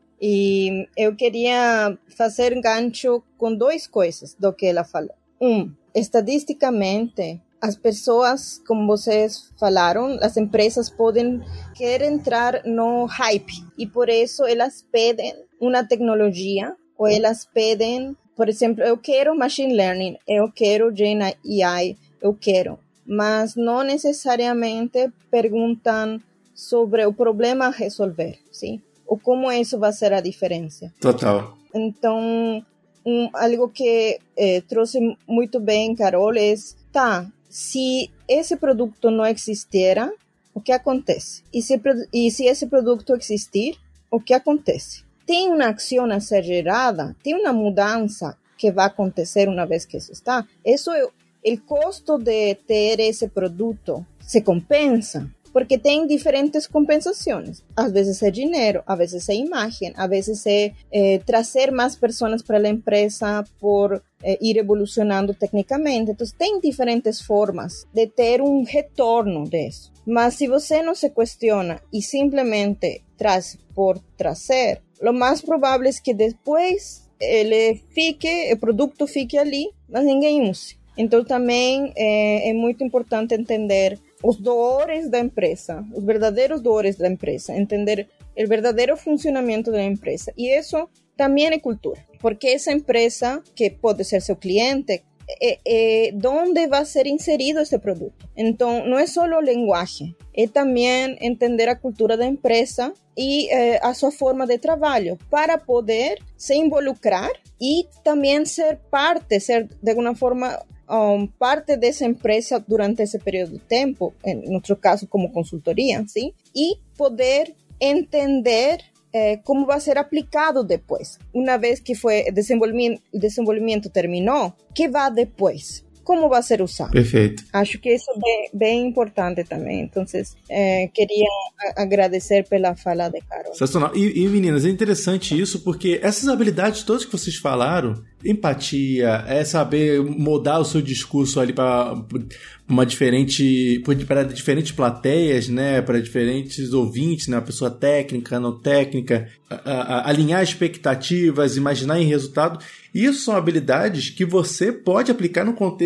e eu queria fazer gancho com duas coisas do que ela falou. Um, estadisticamente, as pessoas, como vocês falaram, as empresas podem querer entrar no hype e por isso elas pedem uma tecnologia ou elas pedem, por exemplo, eu quero machine learning, eu quero Gen A I, eu quero. Mas não necessariamente perguntam sobre o problema a resolver, sim? Ou como isso vai ser a diferença. Total. Então, um, algo que eh, trouxe muito bem, Carol, é, tá, se esse produto não existira, o que acontece? E se, e se esse produto existir, o que acontece? Tem uma ação a ser gerada, tem uma mudança que vai acontecer uma vez que isso está. Isso é o custo de ter esse produto se compensa, porque tem diferentes compensações. Às vezes é dinheiro, às vezes é imagem, às vezes é, é trazer mais pessoas para a empresa por é, ir evolucionando tecnicamente. Então, tem diferentes formas de ter um retorno disso. Mas se você não se questiona e simplesmente traz por trazer, o mais provável é que depois ele fique, o produto fique ali, mas ninguém use. Então, também é, é muito importante entender os dores da empresa, os verdadeiros dores da empresa, entender o verdadeiro funcionamento da empresa. E isso também é cultura, porque essa empresa, que pode ser seu cliente, é, é onde vai ser inserido esse produto. Então, não é só o linguagem, é também entender a cultura da empresa e é, a sua forma de trabalho, para poder se involucrar e também ser parte, ser de alguma forma Um, parte dessa empresa durante esse período de tempo, em nosso caso como consultoria, sim, e poder entender eh, como vai ser aplicado depois. Uma vez que foi desenvolvimento, desenvolvimento terminou, o que vai depois? Como vai ser usado? Perfeito. Acho que isso é bem, bem importante também. Então, eh, queria agradecer pela fala de Carol. Sensacional. E, e, meninas, é interessante isso, porque essas habilidades todas que vocês falaram, empatia, é saber moldar o seu discurso ali para uma diferente, para diferentes plateias, né, para diferentes ouvintes, né, uma pessoa técnica, não técnica, a, a, alinhar expectativas, imaginar em resultado. Isso são habilidades que você pode aplicar no contexto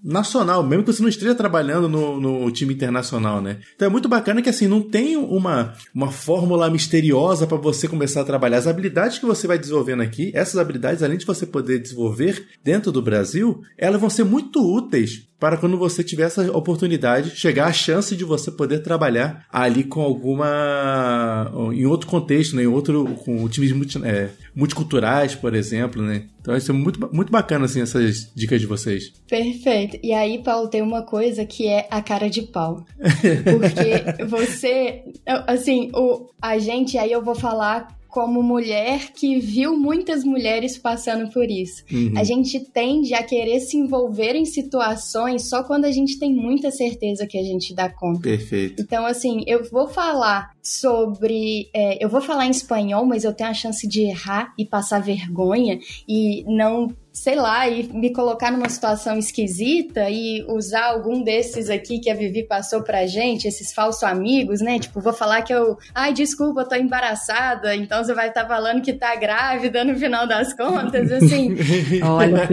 nacional, mesmo que você não esteja trabalhando no, no time internacional, né? Então é muito bacana que, assim, não tem uma, uma fórmula misteriosa para você começar a trabalhar. As habilidades que você vai desenvolvendo aqui, essas habilidades, além de você poder desenvolver dentro do Brasil, elas vão ser muito úteis para quando você tiver essa oportunidade, chegar a chance de você poder trabalhar ali com alguma... em outro contexto, né? Em outro... com times multi, é, multiculturais, por exemplo, né? Então isso é muito, muito bacana, assim, essas dicas de vocês. Perfeito. E aí, Paulo, tem uma coisa que é a cara de pau. Porque você... assim, o, a gente... aí eu vou falar... como mulher que viu muitas mulheres passando por isso. Uhum. A gente tende a querer se envolver em situações só quando a gente tem muita certeza que a gente dá conta. Perfeito. Então, assim, eu vou falar sobre... É, eu vou falar em espanhol, mas eu tenho a chance de errar e passar vergonha e não... sei lá, e me colocar numa situação esquisita e usar algum desses aqui que a Vivi passou pra gente, esses falsos amigos, né? Tipo, vou falar que eu... ai, desculpa, eu tô embaraçada, então você vai estar falando que tá grávida no final das contas, assim. Olha.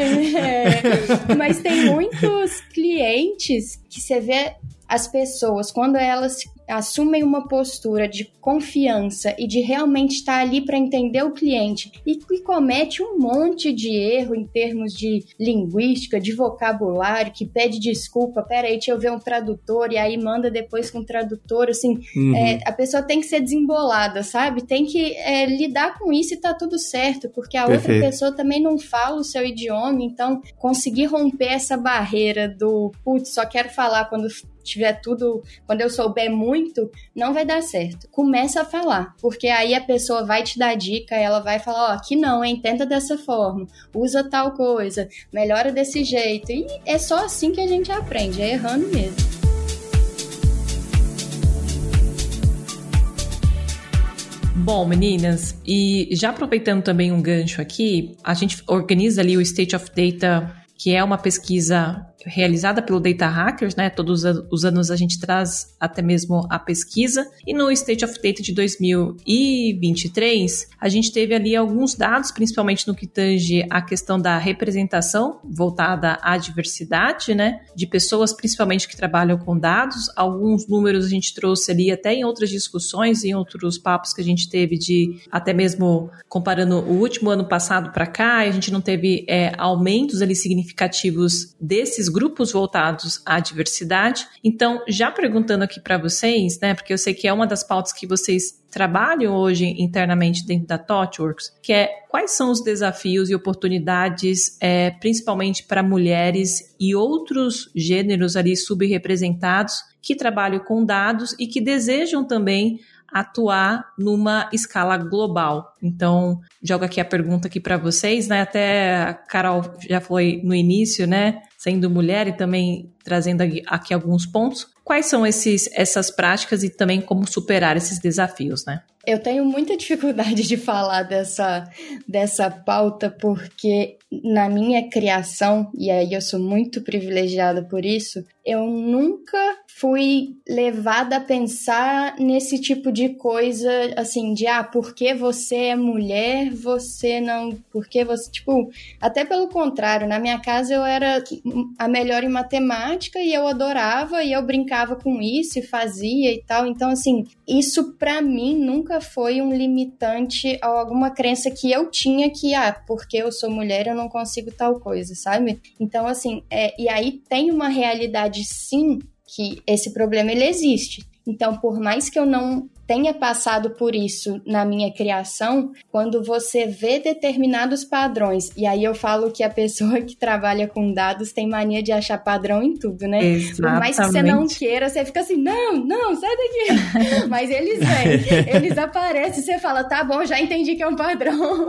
É, mas tem muitos clientes que você vê as pessoas, quando elas assumem uma postura de confiança e de realmente estar ali para entender o cliente e que comete um monte de erro em termos de linguística, de vocabulário, que pede desculpa, peraí, deixa eu ver um tradutor, e aí manda depois com o tradutor, assim, uhum. é, a pessoa tem que ser desembolada, sabe? Tem que é, lidar com isso e tá tudo certo, porque a Perfeito. Outra pessoa também não fala o seu idioma, então conseguir romper essa barreira do, putz, só quero falar quando tiver tudo, quando eu souber muito, não vai dar certo. Começa a falar, porque aí a pessoa vai te dar dica, ela vai falar, ó, oh, aqui não, hein, tenta dessa forma, usa tal coisa, melhora desse jeito, e é só assim que a gente aprende, é errando mesmo. Bom, meninas, e já aproveitando também um gancho aqui, a gente organiza ali o State of Data, que é uma pesquisa realizada pelo Data Hackers, né? Todos os anos a gente traz até mesmo a pesquisa. E no State of Data de dois mil e vinte e três, a gente teve ali alguns dados, principalmente no que tange a questão da representação voltada à diversidade, né? De pessoas, principalmente que trabalham com dados. Alguns números a gente trouxe ali até em outras discussões, em outros papos que a gente teve de, até mesmo comparando o último ano passado para cá, a gente não teve é, aumentos ali significativos desses grupos voltados à diversidade. Então, já perguntando aqui para vocês, né, porque eu sei que é uma das pautas que vocês trabalham hoje internamente dentro da ThoughtWorks, que é quais são os desafios e oportunidades, é, principalmente para mulheres e outros gêneros ali subrepresentados que trabalham com dados e que desejam também atuar numa escala global. Então, jogo aqui a pergunta aqui para vocês, né? Até a Carol já foi no início, né? Sendo mulher e também trazendo aqui alguns pontos. Quais são esses, essas práticas e também como superar esses desafios, né? Eu tenho muita dificuldade de falar dessa, dessa pauta porque na minha criação, e aí eu sou muito privilegiada por isso, eu nunca fui levada a pensar nesse tipo de coisa, assim, de, ah, porque você é mulher, você não... Porque você... Tipo, até pelo contrário, na minha casa eu era a melhor em matemática e eu adorava e eu brincava com isso e fazia e tal. Então, assim, isso pra mim nunca foi um limitante a alguma crença que eu tinha que, ah, porque eu sou mulher eu não consigo tal coisa, sabe? Então, assim, é, e aí tem uma realidade, sim, que esse problema, ele existe. Então, por mais que eu não tenha passado por isso na minha criação, quando você vê determinados padrões, e aí eu falo que a pessoa que trabalha com dados tem mania de achar padrão em tudo, né? Exatamente. Por mais que você não queira, você fica assim, não, não, sai daqui. Mas eles vêm, eles aparecem, você fala, tá bom, já entendi que é um padrão.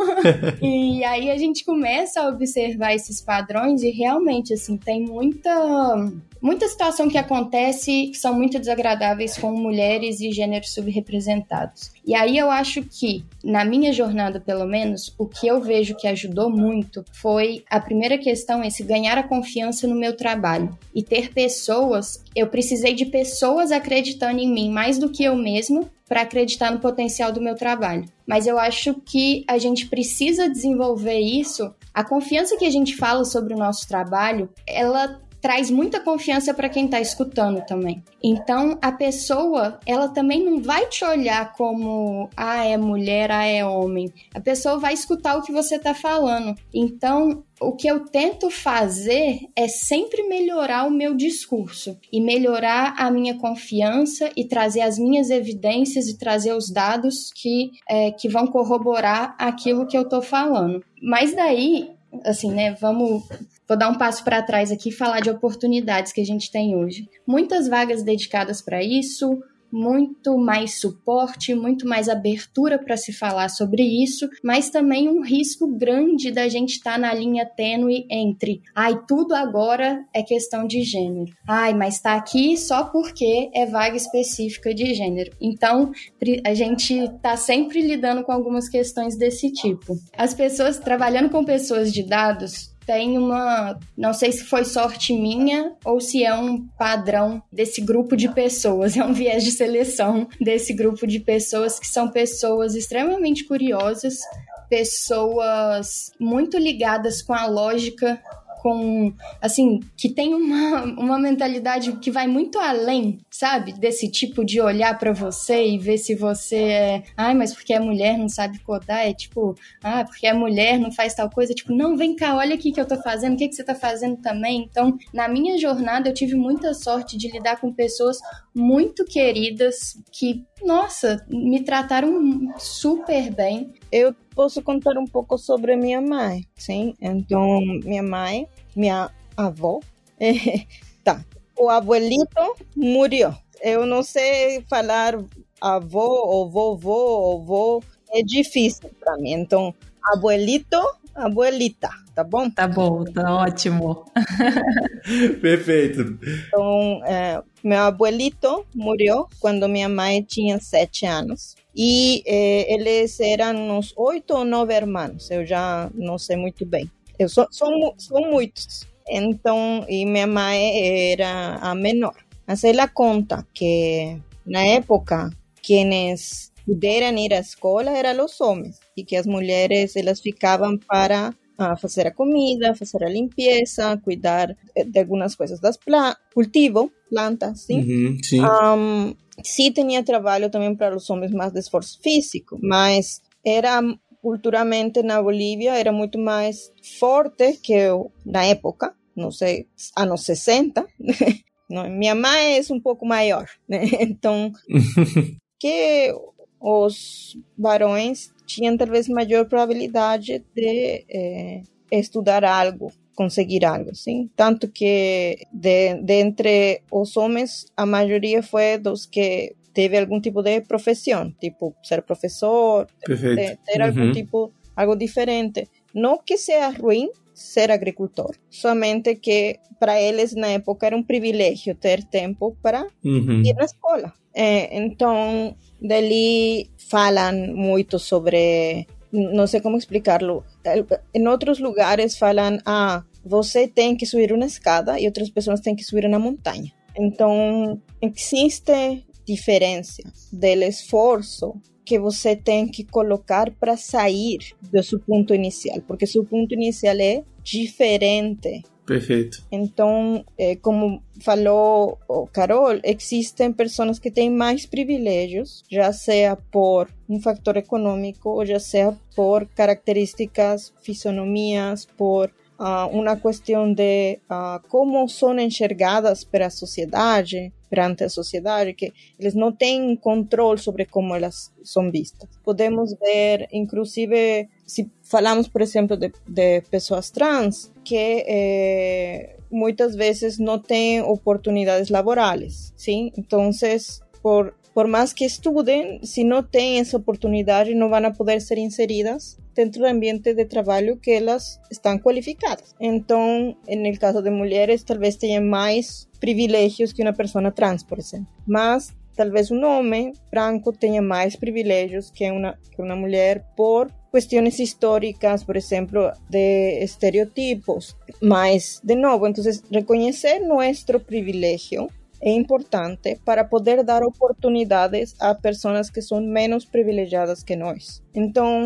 E aí a gente começa a observar esses padrões e realmente, assim, tem muita... Muita situação que acontece que são muito desagradáveis com mulheres e gêneros subrepresentados. E aí eu acho que, na minha jornada pelo menos, o que eu vejo que ajudou muito foi a primeira questão, esse ganhar a confiança no meu trabalho. E ter pessoas, eu precisei de pessoas acreditando em mim mais do que eu mesma para acreditar no potencial do meu trabalho. Mas eu acho que a gente precisa desenvolver isso. A confiança que a gente fala sobre o nosso trabalho, ela traz muita confiança para quem está escutando também. Então, a pessoa, ela também não vai te olhar como, ah, é mulher, ah, é homem. A pessoa vai escutar o que você está falando. Então, o que eu tento fazer é sempre melhorar o meu discurso e melhorar a minha confiança e trazer as minhas evidências e trazer os dados que, é, que vão corroborar aquilo que eu tô falando. Mas daí, assim, né, vamos... Vou dar um passo para trás aqui e falar de oportunidades que a gente tem hoje. Muitas vagas dedicadas para isso, muito mais suporte, muito mais abertura para se falar sobre isso, mas também um risco grande da gente estar tá na linha tênue entre ai, tudo agora é questão de gênero. Ai, mas está aqui só porque é vaga específica de gênero. Então, a gente está sempre lidando com algumas questões desse tipo. As pessoas, trabalhando com pessoas de dados, tem uma, não sei se foi sorte minha ou se é um padrão desse grupo de pessoas, é um viés de seleção desse grupo de pessoas que são pessoas extremamente curiosas, pessoas muito ligadas com a lógica, com, assim, que tem uma, uma mentalidade que vai muito além, sabe? Desse tipo de olhar pra você e ver se você é, ai, mas porque é mulher não sabe codar, é tipo, ah, porque é mulher não faz tal coisa, tipo, não, vem cá, olha aqui que eu tô fazendo, o que que você tá fazendo também? Então, na minha jornada, eu tive muita sorte de lidar com pessoas muito queridas que, nossa, me trataram super bem. Eu posso contar um pouco sobre minha mãe, sim? Então, minha mãe, minha avó, é, tá, o abuelito morreu. Eu não sei falar avô ou vovô ou vô, é difícil para mim. Então, abuelito, abuelita, tá bom? Tá bom, tá ótimo. Perfeito. Então, é, meu abuelito morreu quando minha mãe tinha sete anos. E eh, eles eram uns oito ou nove irmãos, eu já não sei muito bem. Eu sou, são, são muitos. Então, e minha mãe era a menor. Mas ela conta que, na época, quienes puderam ir à escola eram os homens. E que as mulheres, elas ficavam para uh, fazer a comida, fazer a limpeza, cuidar de algumas coisas das plantas, cultivo, plantas, sim. Uhum, sim. Um, sí tenía trabajo también para los hombres más de esfuerzo físico, mas era culturalmente na Bolívia era muito mais forte que na época, não sei, anos sessenta, não, minha mãe é um pouco maior, né? Então, que os varões tinham talvez maior probabilidade de eh, estudar algo, conseguir algo, sim? Tanto que de, de entre os homens, a maioria foi dos que teve algum tipo de profissão, tipo ser professor, ter, ter uhum. algum tipo, algo diferente. Não que seja ruim ser agricultor, somente que para eles na época era um privilégio ter tempo para uhum. ir na escola. É, então, dali falam muito sobre, não sei como explicarlo, em outros lugares falam, ah, você tem que subir uma escada e outras pessoas têm que subir uma montanha. Então, existe diferença do esforço que você tem que colocar para sair do seu ponto inicial, porque seu ponto inicial é diferente. Perfeito. Então, é, como falou o Carol, existem pessoas que têm mais privilégios, já seja por um fator econômico, ou já seja por características, fisionomias, por Uh, uma questão de uh, como são enxergadas pela sociedade, perante a sociedade, que eles não têm controle sobre como elas são vistas. Podemos ver, inclusive, se falamos, por exemplo, de, de pessoas trans, que eh, muitas vezes não têm oportunidades laborais, sim? Então, por, por mais que estudem, se não têm essa oportunidade, não vão poder ser inseridas dentro do ambiente de trabalho que elas estão qualificadas. Então, no caso de mulheres, talvez tenham mais privilégios que uma pessoa trans, por exemplo. Mas, talvez um homem branco tenha mais privilégios que uma, que uma mulher por questões históricas, por exemplo, de estereotipos. Mas, de novo, então, reconhecer nosso privilégio é importante para poder dar oportunidades a pessoas que são menos privilegiadas que nós. Então,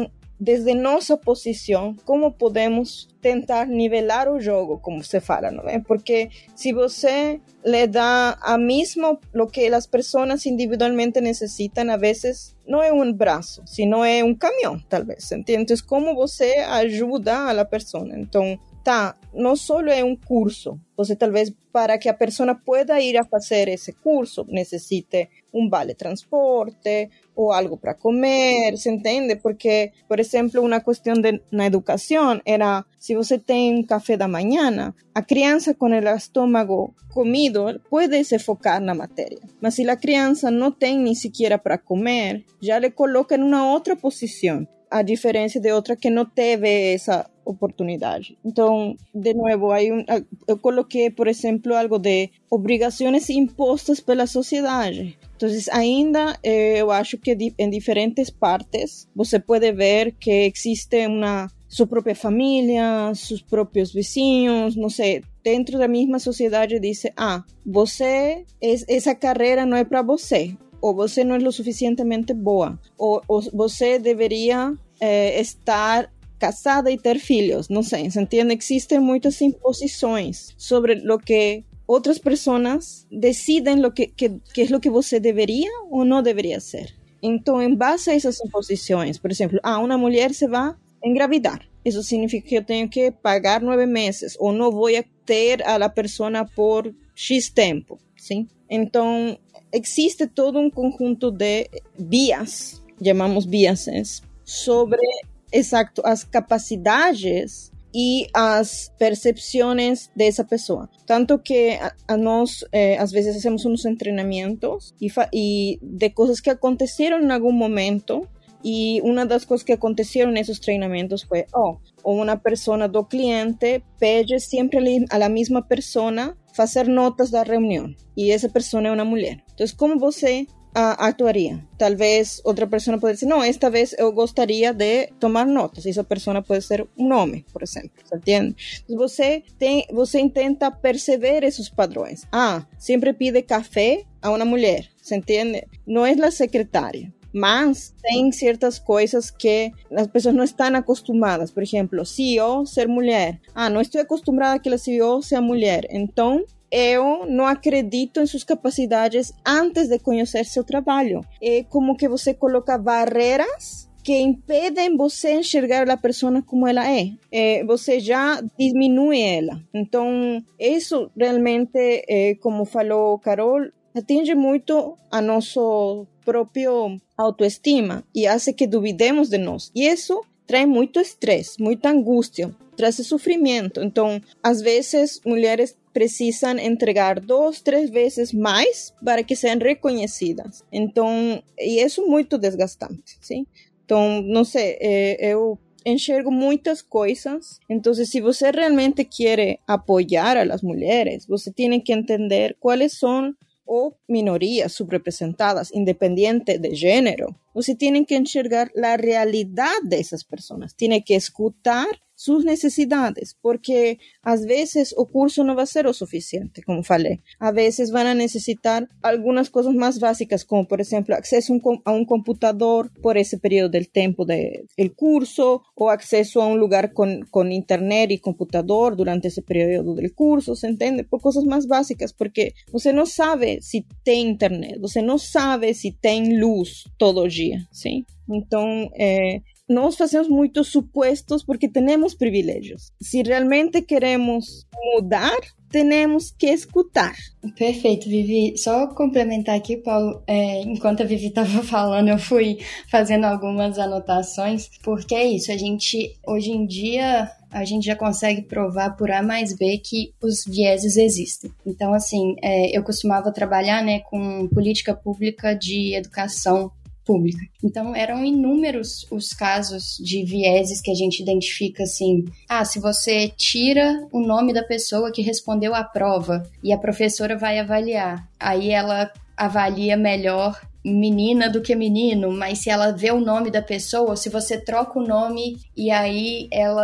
desde nossa posição, como podemos tentar nivelar o jogo, como se fala, não é? Porque se você le dá a mesma, o que as pessoas individualmente necessitam, a vezes não é um braço, sino é um caminhão, talvez, entende? Então, como você ajuda a pessoa? Então, tá, não só é um curso, você talvez para que a pessoa pueda ir a fazer esse curso, necessite um vale transporte ou algo para comer, se entende? Porque, por exemplo, uma questão de, na educação era, se você tem um café da manhã, a criança com o estômago comido pode se focar na matéria, mas se a criança não tem nem sequer para comer, já le coloca em uma outra posição, a diferença de outra que não teve essa oportunidade. Então, de novo, hay un, eu coloquei, por exemplo, algo de obrigações impostas pela sociedade. Então, ainda eh, eu acho que di, em diferentes partes você pode ver que existe uma sua própria família, seus próprios vizinhos, não sei, dentro da mesma sociedade diz, ah, você, essa carreira não é para você, ou você não é o suficientemente boa, ou, ou você deveria eh, estar casada e ter filhos, não sei, se entende? Existem muitas imposições sobre o que outras pessoas decidem lo que, que, que é o que você deveria ou não deveria ser. Então, em base a essas imposições, por exemplo, ah, uma mulher se vai engravidar. Isso significa que eu tenho que pagar nove meses ou não vou ter a la persona por X tempo, sim? Então, existe todo um conjunto de vias, chamamos biases, sobre, exato, as capacidades e as percepções dessa pessoa. Tanto que a, a nós, eh, às vezes, hacemos uns treinamentos e, e de coisas que aconteceram em algum momento. E uma das coisas que aconteceram nesses treinamentos foi, oh, uma pessoa do cliente pede sempre a la mesma pessoa fazer notas da reunião. E essa pessoa é uma mulher. Então, como você a, atuaria? Talvez outra pessoa pode dizer, não, esta vez eu gostaria de tomar notas. Essa pessoa pode ser um homem, por exemplo. ¿Se entende? Então, você, tem, você tenta perceber esses padrões. Ah, sempre pide café a uma mulher. ¿Se entende? Não é a secretária. Mas tem certas coisas que as pessoas não estão acostumadas. Por exemplo, C E O ser mulher. Ah, não estou acostumada a que a C E O seja mulher. Então, eu não acredito em suas capacidades antes de conhecer seu trabalho. É como que você coloca barreiras que impedem você enxergar a pessoa como ela é. é você já diminui ela. Então, isso realmente, é, como falou Carol, atinge muito a nosso próprio autoestima e faz que duvidemos de nós. E isso traz muito estresse, muita angústia, traz sofrimento. Então, às vezes, mulheres precisam entregar duas, três vezes mais para que sejam reconhecidas. Então, e isso é muito desgastante, sim? Então, não sei, eu enxergo muitas coisas. Então, se você realmente quer apoiar a las mulheres, você tem que entender quais são ou minorias subrepresentadas, independente de gênero. Você tem que enxergar a realidade dessas pessoas, tem que escutar suas necessidades, porque às vezes o curso não vai ser o suficiente, como falei. Às vezes vão necessitar algumas coisas mais básicas, como, por exemplo, acesso a um computador por esse período do tempo do curso, ou acesso a um lugar com, com internet e computador durante esse período do curso, ¿se entende? Por coisas mais básicas, porque você não sabe se tem internet, você não sabe se tem luz todo dia, sim? Então, é... nós fazemos muitos supostos porque temos privilégios. Se realmente queremos mudar, temos que escutar. Perfeito, Vivi. Só complementar aqui, Paulo, é, enquanto a Vivi estava falando, eu fui fazendo algumas anotações, porque é isso, a gente, hoje em dia, a gente já consegue provar por A mais B que os vieses existem. Então, assim, é, eu costumava trabalhar, né, com política pública de educação pública. Então, eram inúmeros os casos de vieses que a gente identifica assim, ah, se você tira o nome da pessoa que respondeu à prova e a professora vai avaliar, aí ela avalia melhor menina do que menino, mas se ela vê o nome da pessoa, se você troca o nome e aí ela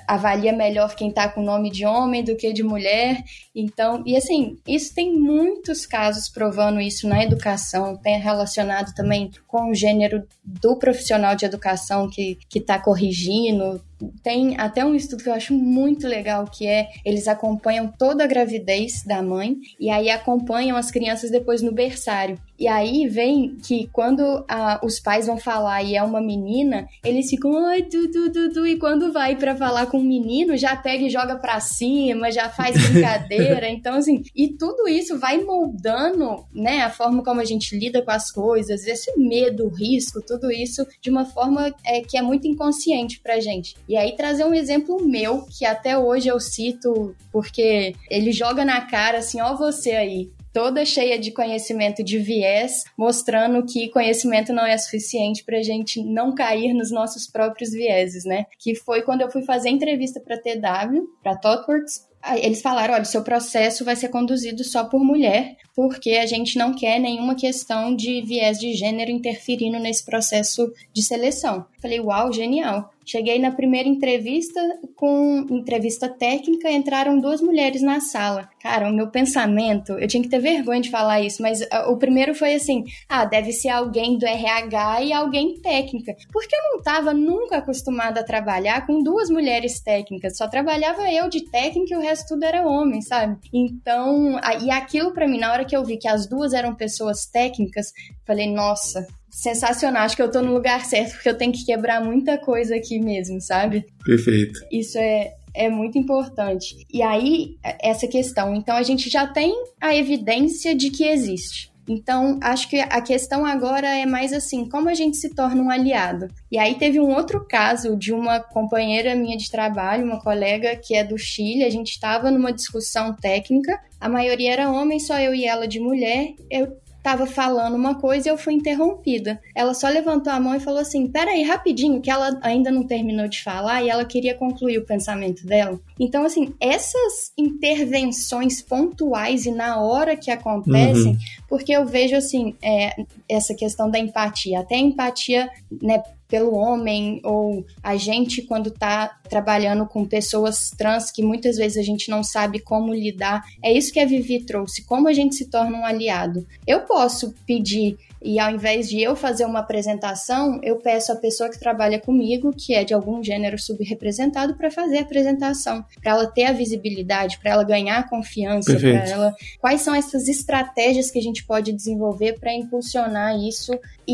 avalia melhor quem tá com nome de homem do que de mulher. Então, e assim, isso tem muitos casos provando isso na educação, tem relacionado também com o gênero do profissional de educação que, que tá corrigindo. Tem até um estudo que eu acho muito legal, que é, eles acompanham toda a gravidez da mãe e aí acompanham as crianças depois no berçário. E aí vem que quando a, os pais vão falar e é uma menina, eles ficam, ai, tu, tu, tu, tu, e quando vai pra falar com um menino, já pega e joga pra cima, já faz brincadeira. Então, assim, e tudo isso vai moldando, né, a forma como a gente lida com as coisas, esse medo, risco, tudo isso de uma forma é, que é muito inconsciente pra gente. E aí trazer um exemplo meu, que até hoje eu cito, porque ele joga na cara assim, ó você aí, toda cheia de conhecimento de viés, mostrando que conhecimento não é suficiente pra gente não cair nos nossos próprios vieses, né? Que foi quando eu fui fazer entrevista pra T W, pra ThoughtWorks. Eles falaram, olha, o seu processo vai ser conduzido só por mulher, porque a gente não quer nenhuma questão de viés de gênero interferindo nesse processo de seleção. Falei, uau, genial. Cheguei na primeira entrevista, com entrevista técnica, entraram duas mulheres na sala. Cara, o meu pensamento, eu tinha que ter vergonha de falar isso, mas uh, o primeiro foi assim, ah, deve ser alguém do R H e alguém técnica. Porque eu não estava nunca acostumada a trabalhar com duas mulheres técnicas, só trabalhava eu de técnica e o resto tudo era homem, sabe? Então, a, e aquilo pra mim, na hora que eu vi que as duas eram pessoas técnicas, falei, nossa, sensacional, acho que eu tô no lugar certo, porque eu tenho que quebrar muita coisa aqui mesmo, sabe? Perfeito. Isso é, é muito importante. E aí, essa questão, então a gente já tem a evidência de que existe. Então, acho que a questão agora é mais assim, como a gente se torna um aliado? E aí teve um outro caso de uma companheira minha de trabalho, uma colega que é do Chile, a gente estava numa discussão técnica, a maioria era homem, só eu e ela de mulher, eu estava falando uma coisa e eu fui interrompida. Ela só levantou a mão e falou assim, peraí, rapidinho, que ela ainda não terminou de falar e ela queria concluir o pensamento dela. Então, assim, essas intervenções pontuais e na hora que acontecem, uhum. porque eu vejo, assim, é, essa questão da empatia, até a empatia, né, pelo homem, ou a gente quando tá trabalhando com pessoas trans que muitas vezes a gente não sabe como lidar, é isso que a Vivi trouxe, como a gente se torna um aliado. Eu posso pedir, e ao invés de eu fazer uma apresentação, eu peço a pessoa que trabalha comigo, que é de algum gênero subrepresentado, para fazer a apresentação, para ela ter a visibilidade, para ela ganhar a confiança, para ela... Quais são essas estratégias que a gente pode desenvolver para impulsionar isso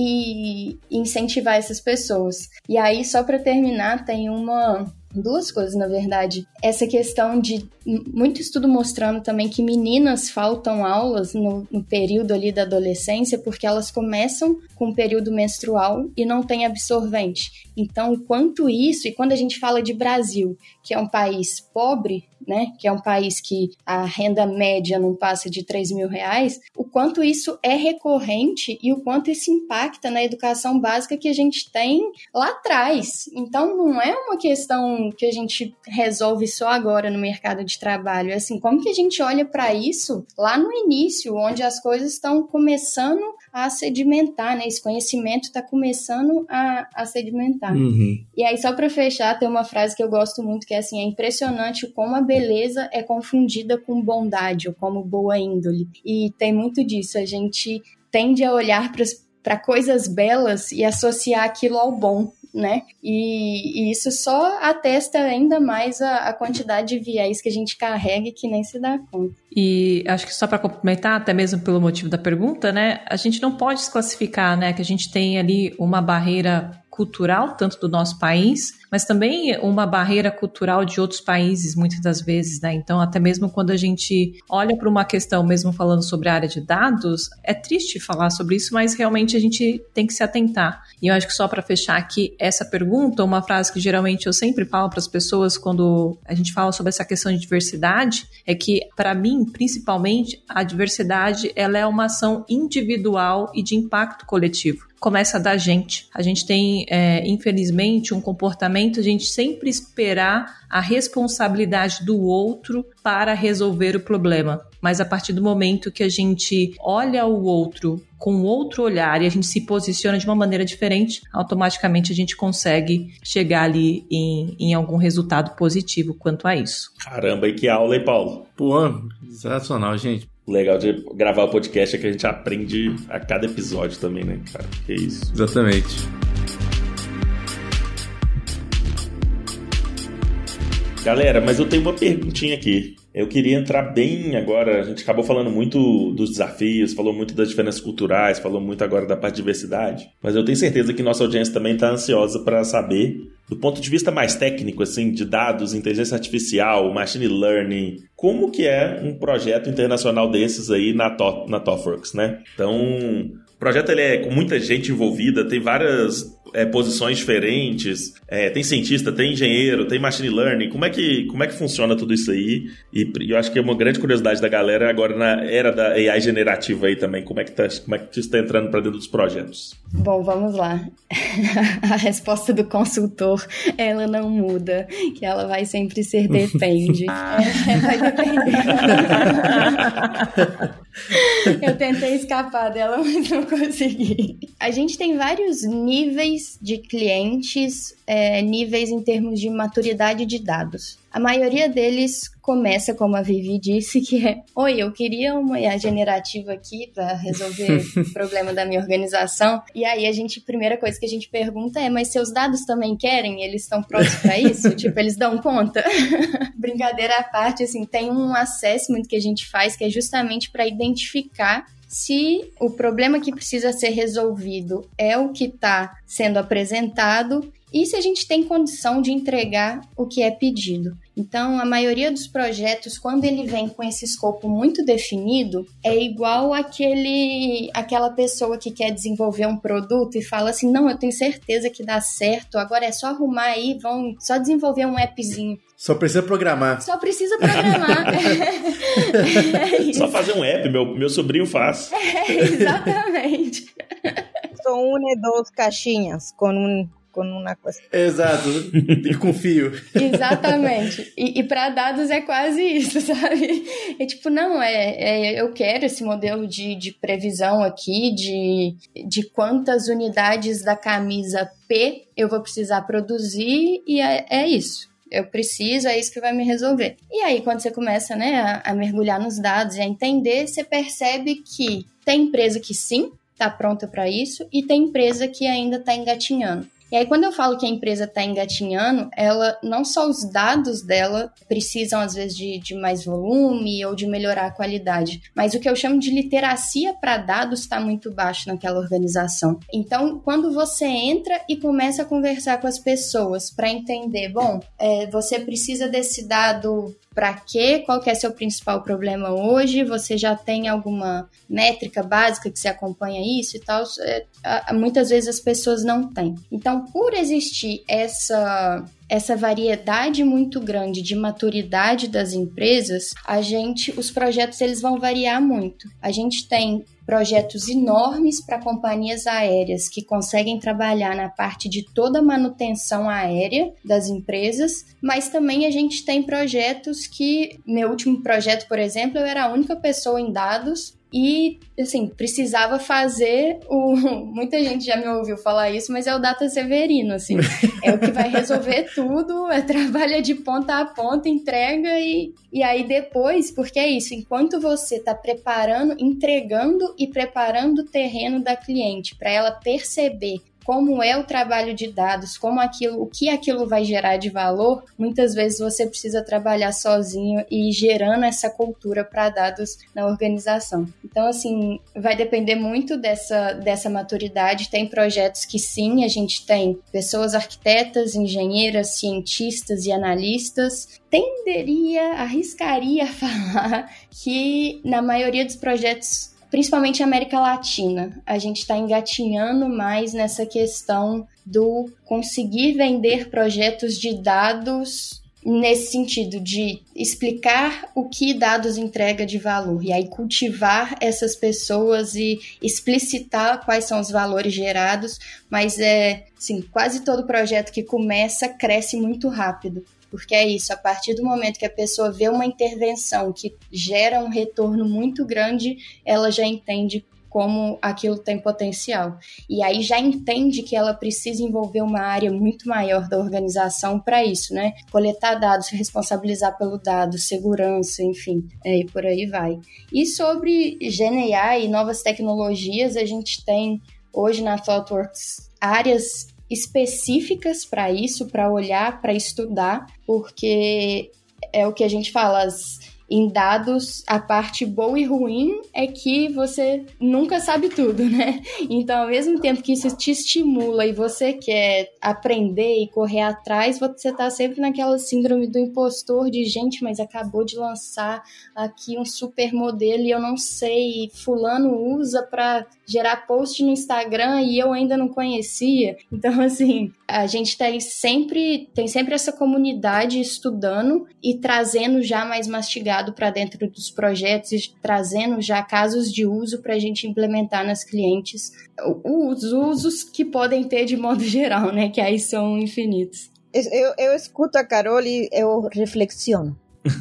e incentivar essas pessoas? E aí, só para terminar, tem uma... Duas coisas, na verdade. Essa questão de muito estudo mostrando também que meninas faltam aulas no, no período ali da adolescência porque elas começam com o período menstrual e não têm absorvente. Então, o quanto isso, e quando a gente fala de Brasil, que é um país pobre, né, que é um país que a renda média não passa de três mil reais, o quanto isso é recorrente e o quanto isso impacta na educação básica que a gente tem lá atrás. Então, não é uma questão que a gente resolve só agora no mercado de trabalho. É assim, como que a gente olha para isso lá no início, onde as coisas estão começando a sedimentar, né? Esse conhecimento está começando a, a sedimentar. Uhum. E aí, só para fechar, tem uma frase que eu gosto muito, que é assim, é impressionante como a beleza é confundida com bondade, ou como boa índole. E tem muito disso, a gente tende a olhar para coisas belas e associar aquilo ao bom, né? E, e isso só atesta ainda mais a, a quantidade de viés que a gente carrega e que nem se dá conta. E acho que só para complementar, até mesmo pelo motivo da pergunta, né? A gente não pode desclassificar, né? Que a gente tem ali uma barreira cultural, tanto do nosso país, mas também uma barreira cultural de outros países, muitas das vezes, né? Então, até mesmo quando a gente olha para uma questão, mesmo falando sobre a área de dados, é triste falar sobre isso, mas realmente a gente tem que se atentar. E eu acho que só para fechar aqui essa pergunta, uma frase que geralmente eu sempre falo para as pessoas quando a gente fala sobre essa questão de diversidade, é que, para mim, principalmente, a diversidade ela é uma ação individual e de impacto coletivo. Começa da gente. A gente tem, é, infelizmente, um comportamento de a gente sempre esperar a responsabilidade do outro para resolver o problema. Mas a partir do momento que a gente olha o outro com outro olhar e a gente se posiciona de uma maneira diferente, automaticamente a gente consegue chegar ali em, em algum resultado positivo quanto a isso. Caramba, e que aula, hein, Paulo? Pô, sensacional, gente. O legal de gravar o podcast é que a gente aprende a cada episódio também, né, cara? Que isso. Exatamente. Galera, mas eu tenho uma perguntinha aqui. Eu queria entrar bem agora, a gente acabou falando muito dos desafios, falou muito das diferenças culturais, falou muito agora da parte de diversidade, mas eu tenho certeza que nossa audiência também está ansiosa para saber, do ponto de vista mais técnico, assim, de dados, inteligência artificial, machine learning, como que é um projeto internacional desses aí na, to- na TOFWorks, né? Então, o projeto ele é com muita gente envolvida, tem várias é, posições diferentes, é, tem cientista, tem engenheiro, tem machine learning, como é que, como é que funciona tudo isso aí? E eu acho que é uma grande curiosidade da galera agora na era da A I generativa aí também, como é que, tá, como é que isso está entrando para dentro dos projetos? Bom, vamos lá. A resposta do consultor, ela não muda, que ela vai sempre ser depende. É, vai depender. Eu tentei escapar dela, mas não consegui. A gente tem vários níveis de clientes, é, níveis em termos de maturidade de dados. A maioria deles começa, como a Vivi disse, que é: oi, eu queria uma I A generativa aqui para resolver o problema da minha organização. E aí a gente, a primeira coisa que a gente pergunta é: mas seus dados também querem? Eles estão prontos para isso? Tipo, eles dão conta? Brincadeira à parte, assim, tem um assessment que a gente faz que é justamente para identificar se o problema que precisa ser resolvido é o que está sendo apresentado e se a gente tem condição de entregar o que é pedido. Então, a maioria dos projetos, quando ele vem com esse escopo muito definido, é igual aquele, aquela pessoa que quer desenvolver um produto e fala assim: não, eu tenho certeza que dá certo, agora é só arrumar aí, vão só desenvolver um appzinho. Só precisa programar. Só precisa programar. É isso. Só fazer um app, meu, meu sobrinho faz. É, exatamente. Só une duas caixinhas com um com uma coisa. Exato, e com fio. Exatamente. E, e para dados é quase isso, sabe? É tipo, não, é, é eu quero esse modelo de, de previsão aqui, de, de quantas unidades da camisa P eu vou precisar produzir, e é, é isso. Eu preciso, é isso que vai me resolver. E aí, quando você começa, né, a, a mergulhar nos dados e a entender, você percebe que tem empresa que sim, está pronta para isso, e tem empresa que ainda está engatinhando. E aí, quando eu falo que a empresa está engatinhando, ela, não só os dados dela precisam, às vezes, de, de mais volume ou de melhorar a qualidade, mas o que eu chamo de literacia para dados está muito baixo naquela organização. Então, quando você entra e começa a conversar com as pessoas para entender, bom, é, você precisa desse dado para quê? Qual que é seu principal problema hoje? Você já tem alguma métrica básica que você acompanha isso e tal? É, muitas vezes as pessoas não têm. Então, por existir essa, essa variedade muito grande de maturidade das empresas, a gente, os projetos eles vão variar muito. A gente tem projetos enormes para companhias aéreas que conseguem trabalhar na parte de toda a manutenção aérea das empresas, mas também a gente tem projetos que, meu último projeto, por exemplo, eu era a única pessoa em dados e, assim, precisava fazer o... Muita gente já me ouviu falar isso, mas é o Data Severino, assim. É o que vai resolver tudo, é trabalha de ponta a ponta, entrega e... E aí depois, porque é isso, enquanto você está preparando, entregando e preparando o terreno da cliente para ela perceber como é o trabalho de dados, como aquilo, o que aquilo vai gerar de valor, muitas vezes você precisa trabalhar sozinho e ir gerando essa cultura para dados na organização. Então, assim, vai depender muito dessa, dessa maturidade. Tem projetos que sim, a gente tem pessoas arquitetas, engenheiras, cientistas e analistas. Tenderia, arriscaria a falar que na maioria dos projetos, principalmente América Latina, a gente está engatinhando mais nessa questão do conseguir vender projetos de dados nesse sentido de explicar o que dados entrega de valor e aí cultivar essas pessoas e explicitar quais são os valores gerados, mas é, assim, quase todo projeto que começa cresce muito rápido. Porque é isso, a partir do momento que a pessoa vê uma intervenção que gera um retorno muito grande, ela já entende como aquilo tem potencial. E aí já entende que ela precisa envolver uma área muito maior da organização para isso, né? Coletar dados, se responsabilizar pelo dado, segurança, enfim, é, e por aí vai. E sobre Gen A I e novas tecnologias, a gente tem hoje na ThoughtWorks áreas específicas para isso, para olhar, para estudar, porque é o que a gente fala, as, em dados, a parte boa e ruim é que você nunca sabe tudo, né? Então, ao mesmo tempo que isso te estimula e você quer aprender e correr atrás, você tá sempre naquela síndrome do impostor de, gente, mas acabou de lançar aqui um super modelo e eu não sei, fulano usa para gerar post no Instagram e eu ainda não conhecia. Então, assim, a gente tem sempre, tem sempre essa comunidade estudando e trazendo já mais mastigado para dentro dos projetos e trazendo já casos de uso para a gente implementar nas clientes os usos que podem ter de modo geral, né? Que aí são infinitos. Eu, eu escuto a Carol e eu reflexiono.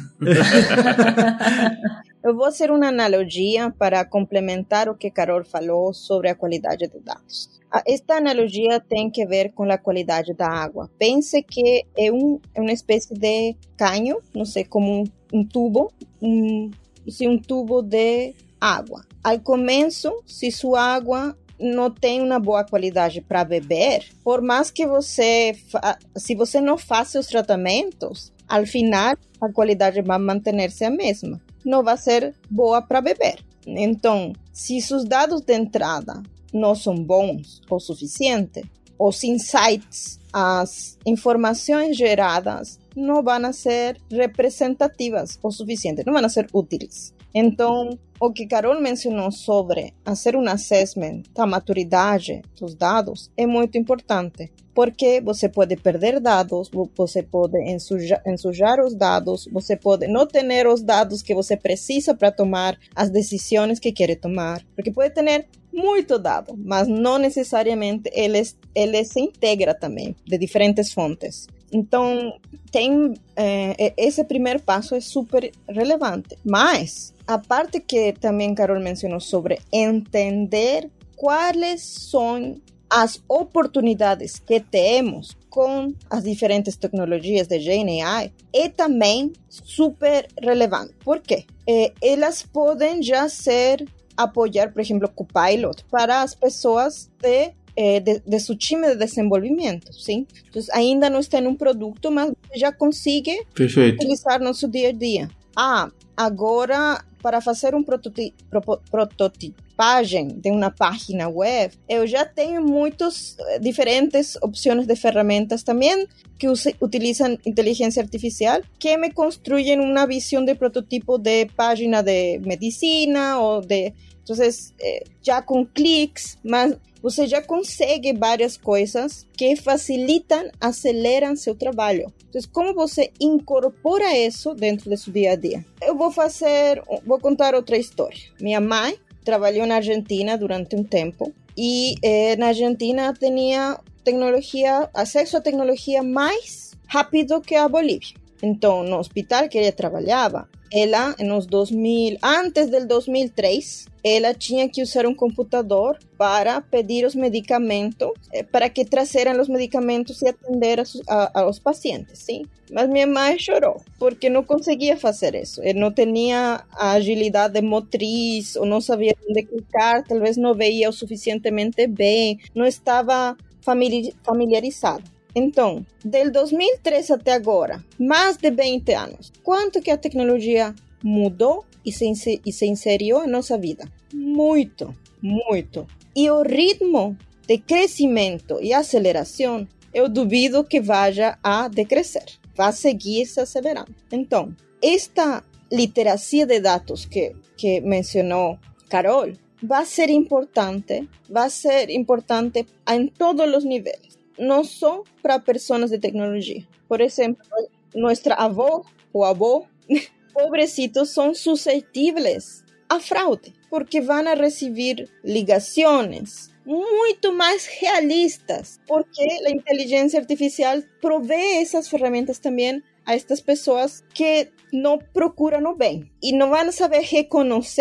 Eu vou fazer uma analogia para complementar o que Carol falou sobre a qualidade de dados. Esta analogia tem que ver com a qualidade da água. Pense que é um, uma espécie de canho, não sei, como um, um tubo, um, sim, um tubo de água. Ao começo, se sua água não tem uma boa qualidade para beber, por mais que você, se você não faça os tratamentos, ao final a qualidade vai manter-se a mesma. Não vai ser boa para beber. Então, se os dados de entrada não são bons o suficiente, os insights, as informações geradas não vão ser representativas o suficiente, não vão ser úteis. Então, o que Carol mencionou sobre fazer um assessment da maturidade dos dados é muito importante, porque você pode perder dados, você pode ensujar, ensujar os dados, você pode não ter os dados que você precisa para tomar as decisões que quer tomar, porque pode ter muito dado, mas não necessariamente ele, ele se integra também de diferentes fontes. Então, tem, eh, esse primeiro passo é super relevante. Mas, a parte que também Carol mencionou sobre entender quais são as oportunidades que temos com as diferentes tecnologias de Gen A I é também super relevante. Por quê? Eh, elas podem já ser apoiar, por exemplo, Copilot para as pessoas de De, de seu time de desenvolvimento, sim? Então, ainda não está em um produto, mas já consegue Perfeito. Utilizar no seu dia a dia. Ah, agora, para fazer um prototi- pro- prototipagem de uma página web, eu já tenho muitas diferentes opções de ferramentas também que us- utilizam inteligência artificial, que me construem uma visão de prototipo de página de medicina ou de... Então, eh, já com cliques, mas você já consegue várias coisas que facilitam, aceleram seu trabalho. Então, como você incorpora isso dentro do seu dia a dia? Eu vou fazer, vou contar outra história. Minha mãe trabalhou na Argentina durante um tempo e eh, na Argentina tinha tecnologia, acesso à tecnologia mais rápido que a Bolívia. Então, no hospital que ela trabalhava, ela, nos dois mil, antes del dois mil e três, ela tinha que usar um computador para pedir os medicamentos, eh, para que trazeram os medicamentos e atender a, a, aos pacientes, sim? Mas minha mãe chorou, porque não conseguia fazer isso. Ele não tinha a agilidade motriz, ou não sabia onde clicar, talvez não veia o suficientemente bem, não estava familiarizado. Então, del dois mil e três até agora, mais de vinte anos, quanto que a tecnologia mudou e se, e se inseriu em nossa vida? Muito, muito. E o ritmo de crescimento e aceleração, eu duvido que vá a decrescer. Vai seguir se acelerando. Então, esta literacia de dados que, que mencionou Carol, vai ser importante, vai ser importante em todos os níveis. Não só para pessoas de tecnologia. Por exemplo, nossa avó ou avô, pobrecitos, são suscetíveis a fraude, porque vão a receber ligações muito mais realistas, porque a inteligência artificial provê essas ferramentas também a estas pessoas que não procuram o bem e não vão saber reconhecer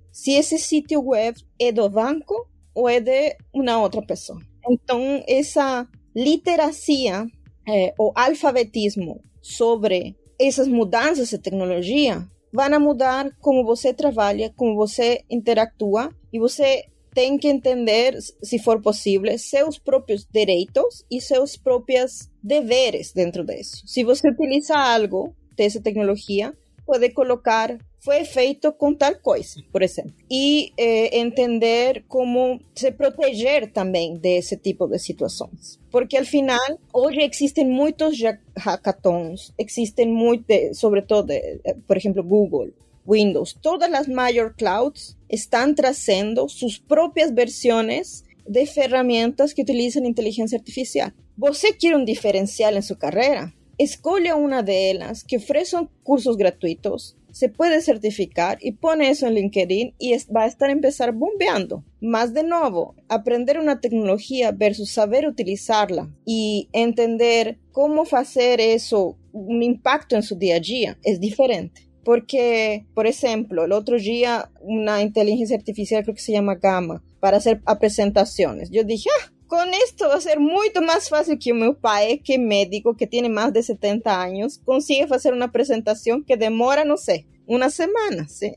se esse sítio web é do banco ou é de uma outra pessoa. Então, essa literacia é, ou alfabetismo sobre essas mudanças de tecnologia vão mudar como você trabalha, como você interactua, e você tem que entender, se for possível, seus próprios direitos e seus próprios deveres dentro disso. Se você utiliza algo dessa tecnologia, pode colocar, foi feito com tal coisa, por exemplo. E eh, entender como se proteger também desse tipo de situações. Porque, ao final, hoje existem muitos hackathons, existem muitos, sobretudo, por exemplo, Google, Windows, todas as major clouds estão trazendo suas próprias versões de ferramentas que utilizam inteligência artificial. Você quer um diferencial em sua carreira? Escolha uma delas que ofereça cursos gratuitos, se pode certificar e põe isso em LinkedIn e vai estar empezar bombeando. Mas, de novo, aprender uma tecnologia versus saber utilizá-la e entender como fazer isso, um impacto em seu dia a dia, é diferente. Porque, por exemplo, el otro día una inteligencia artificial, creo que se llama Gamma, para hacer presentaciones. Yo dije, ah, con esto va a ser mucho más fácil que mi pai, que médico, que tiene más de setenta años, consigue hacer una presentación que demora, no sé, una semana, ¿sí?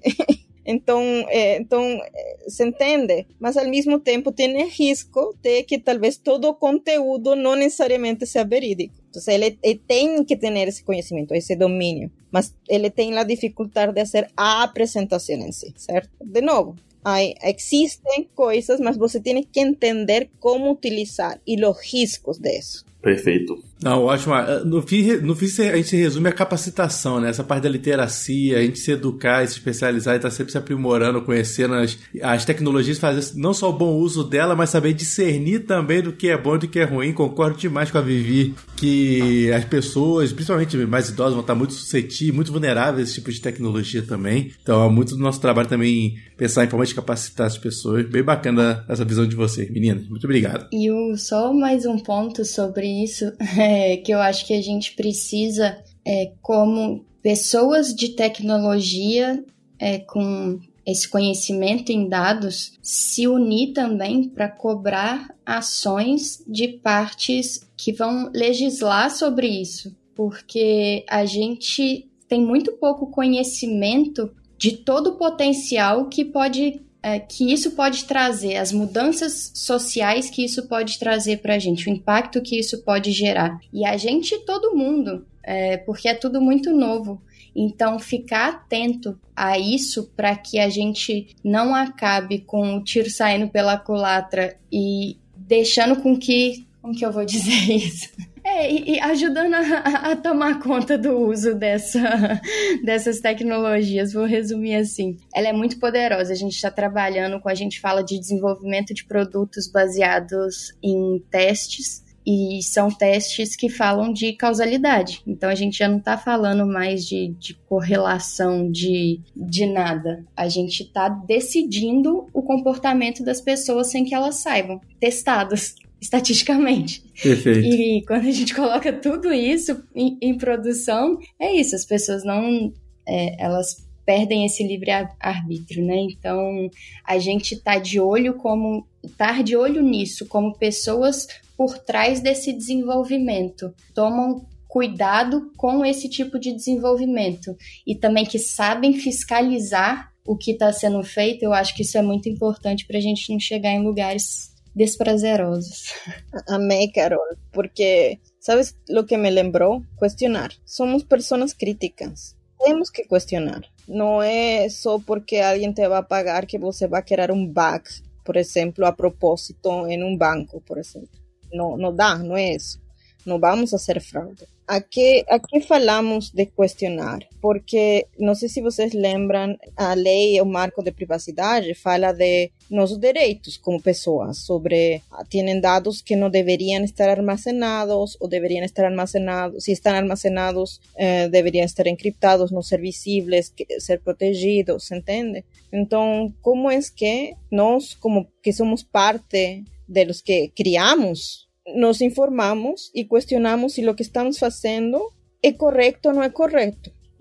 Então, é, então, é, se entende, mas ao mesmo tempo tem risco de que talvez todo o conteúdo não necessariamente seja verídico. Então, ele, ele tem que ter esse conhecimento, esse domínio, mas ele tem a dificuldade de fazer a apresentação em si, certo? De novo, aí, existem coisas, mas você tem que entender como utilizar e os riscos disso. Perfeito. Não, ótimo. No fim, no fim a gente resume a capacitação, né? Essa parte da literacia, a gente se educar, se especializar e estar tá sempre se aprimorando, conhecendo as, as tecnologias, fazer não só o bom uso dela, mas saber discernir também do que é bom e do que é ruim. Concordo demais com a Vivi, que as pessoas, principalmente mais idosas, vão estar muito suscetíveis, muito vulneráveis a esse tipo de tecnologia também. Então, é muito do nosso trabalho também pensar em forma de capacitar as pessoas. Bem bacana essa visão de vocês, meninas. Muito obrigado. E o, só mais um ponto sobre isso, é, que eu acho que a gente precisa, é, como pessoas de tecnologia, é, com esse conhecimento em dados, se unir também para cobrar ações de partes que vão legislar sobre isso, porque a gente tem muito pouco conhecimento de todo o potencial que pode... É, que isso pode trazer, as mudanças sociais que isso pode trazer para a gente, o impacto que isso pode gerar. E a gente, todo mundo, é, porque é tudo muito novo. Então, ficar atento a isso para que a gente não acabe com o tiro saindo pela culatra e deixando com que... Como que eu vou dizer isso? É, e, e ajudando a, a tomar conta do uso dessa, dessas tecnologias, vou resumir assim. Ela é muito poderosa, a gente está trabalhando com, a gente fala de desenvolvimento de produtos baseados em testes, e são testes que falam de causalidade. Então, a gente já não está falando mais de, de correlação de, de nada. A gente está decidindo o comportamento das pessoas sem que elas saibam, testados estatisticamente. Perfeito. E quando a gente coloca tudo isso em, em produção, é isso, as pessoas não... É, elas perdem esse livre-arbítrio, né? Então, a gente tá de olho como... Estar de olho nisso, como pessoas por trás desse desenvolvimento. Tomam cuidado com esse tipo de desenvolvimento. E também que sabem fiscalizar o que está sendo feito. Eu acho que isso é muito importante para a gente não chegar em lugares desprazerosos. Amei, Carol, porque, ¿sabes lo que me lembrou? Questionar. Somos pessoas críticas. Temos que questionar. Não é só porque alguém te vai pagar que você vai querer um bug, por exemplo, a propósito em um banco, por exemplo. Não, não dá, não é isso. Não vamos fazer fraude. Aqui, aqui falamos de questionar, porque não sei se vocês lembram, a lei, o marco de privacidade, fala de nossos direitos como pessoas, sobre, têm dados que não deveriam estar armazenados, ou deveriam estar armazenados, se estão armazenados, eh, deveriam estar encriptados, não ser visíveis, que, ser protegidos, entende? Então, como é que nós, como que somos parte de los que criamos, nos informamos e questionamos se o que estamos fazendo é correto ou não é correto?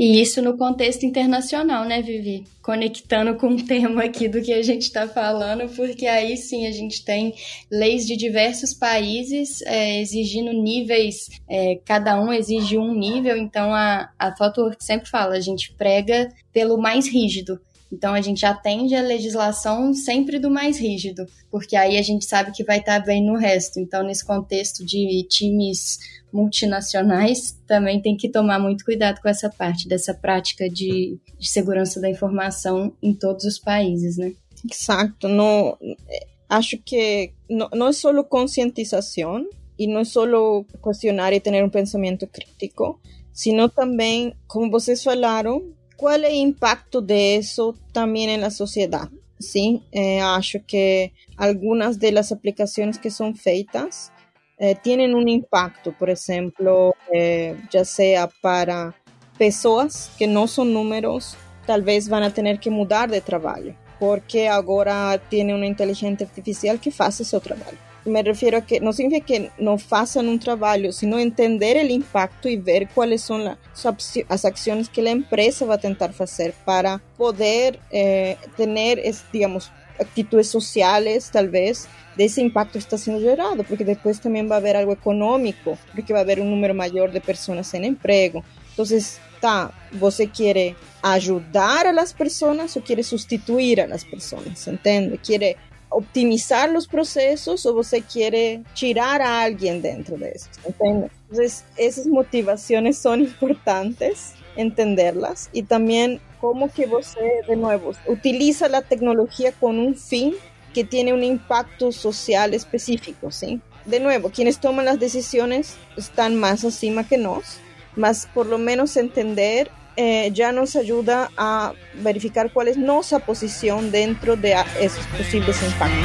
E isso no contexto internacional, né, Vivi? Conectando com o tema aqui do que a gente está falando, porque aí sim a gente tem leis de diversos países é, exigindo níveis, é, cada um exige um nível, então a, a ThoughtWorks sempre fala, a gente prega pelo mais rígido. Então, a gente atende a legislação sempre do mais rígido, porque aí a gente sabe que vai estar bem no resto. Então, nesse contexto de times multinacionais, também tem que tomar muito cuidado com essa parte, dessa prática de, de segurança da informação em todos os países, né? Exato. No, acho que no, no es solo concientización y no es solo cuestionar y tener un pensamiento crítico, sino también, como vocês falaram, qual é o impacto de isso também na sociedade? Sim, eh, acho que algumas das aplicações que são feitas eh, têm um impacto, por exemplo, eh, já seja para pessoas que não são números, talvez vão ter que mudar de trabalho, porque agora tem uma inteligência artificial que faz o seu trabalho. Me refiro a que não significa que não façam um trabalho, sino entender o impacto e ver quais são as ações que a empresa vai tentar fazer para poder eh, ter, digamos, atitudes sociais, talvez, desse impacto que está sendo gerado, porque depois também vai haver algo econômico, porque vai haver um número maior de pessoas sem emprego. Então, tá, você quer ajudar as pessoas ou quer substituir as pessoas, entende? Quer optimizar os processos ou você quer tirar a alguém dentro disso, entende? Então, essas motivações são importantes, entenderlas, e também como que você, de novo, utiliza a tecnologia com um fim que tem um impacto social específico, sim? De novo, quienes tomam as decisões estão mais acima que nós, mas por lo menos entender Eh, já nos ajuda a verificar qual é nossa posição dentro de esses possíveis impactos.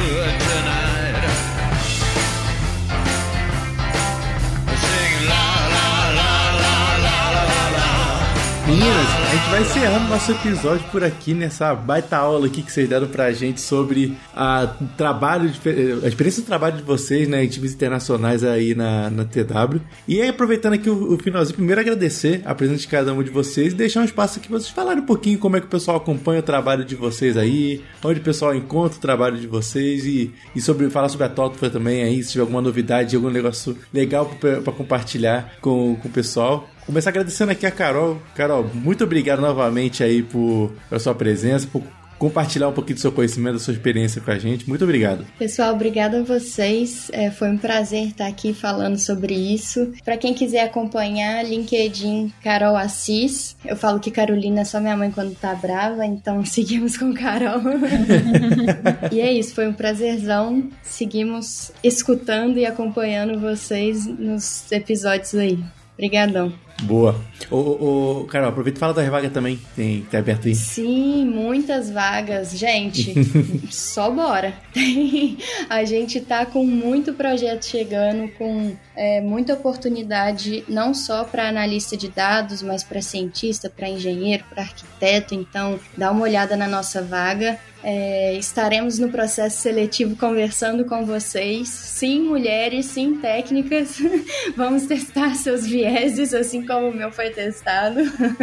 Meninas, a gente vai encerrando nosso episódio por aqui, nessa baita aula aqui que vocês deram pra gente sobre a, trabalho de, a experiência de trabalho de vocês, né, em times internacionais aí na, na T W. E aí, aproveitando aqui o, o finalzinho, primeiro agradecer a presença de cada um de vocês e deixar um espaço aqui pra vocês falarem um pouquinho como é que o pessoal acompanha o trabalho de vocês aí, onde o pessoal encontra o trabalho de vocês e, e sobre, falar sobre a ThoughtWorks também aí, se tiver alguma novidade, algum negócio legal pra, pra compartilhar com, com o pessoal. Começar agradecendo aqui a Carol. Carol, muito obrigado novamente aí por, pela sua presença, por compartilhar um pouquinho do seu conhecimento, da sua experiência com a gente. Muito obrigado. Pessoal, obrigada a vocês. É, foi um prazer estar aqui falando sobre isso. Para quem quiser acompanhar, LinkedIn Carol Assis. Eu falo que Carolina é só minha mãe quando tá brava, então seguimos com Carol. E é isso, foi um prazerzão. Seguimos escutando e acompanhando vocês nos episódios aí. Obrigadão. Boa. Ô, ô, ô, Carol, aproveita e fala da vaga também, tem, que tá aberto aí. Sim, muitas vagas. Gente, só bora. A gente tá com muito projeto chegando, com é, muita oportunidade, não só para analista de dados, mas para cientista, para engenheiro, para arquiteto. Então, dá uma olhada na nossa vaga. É, estaremos no processo seletivo conversando com vocês. Sim, mulheres, sim, técnicas. Vamos testar seus vieses, assim como o meu foi testado.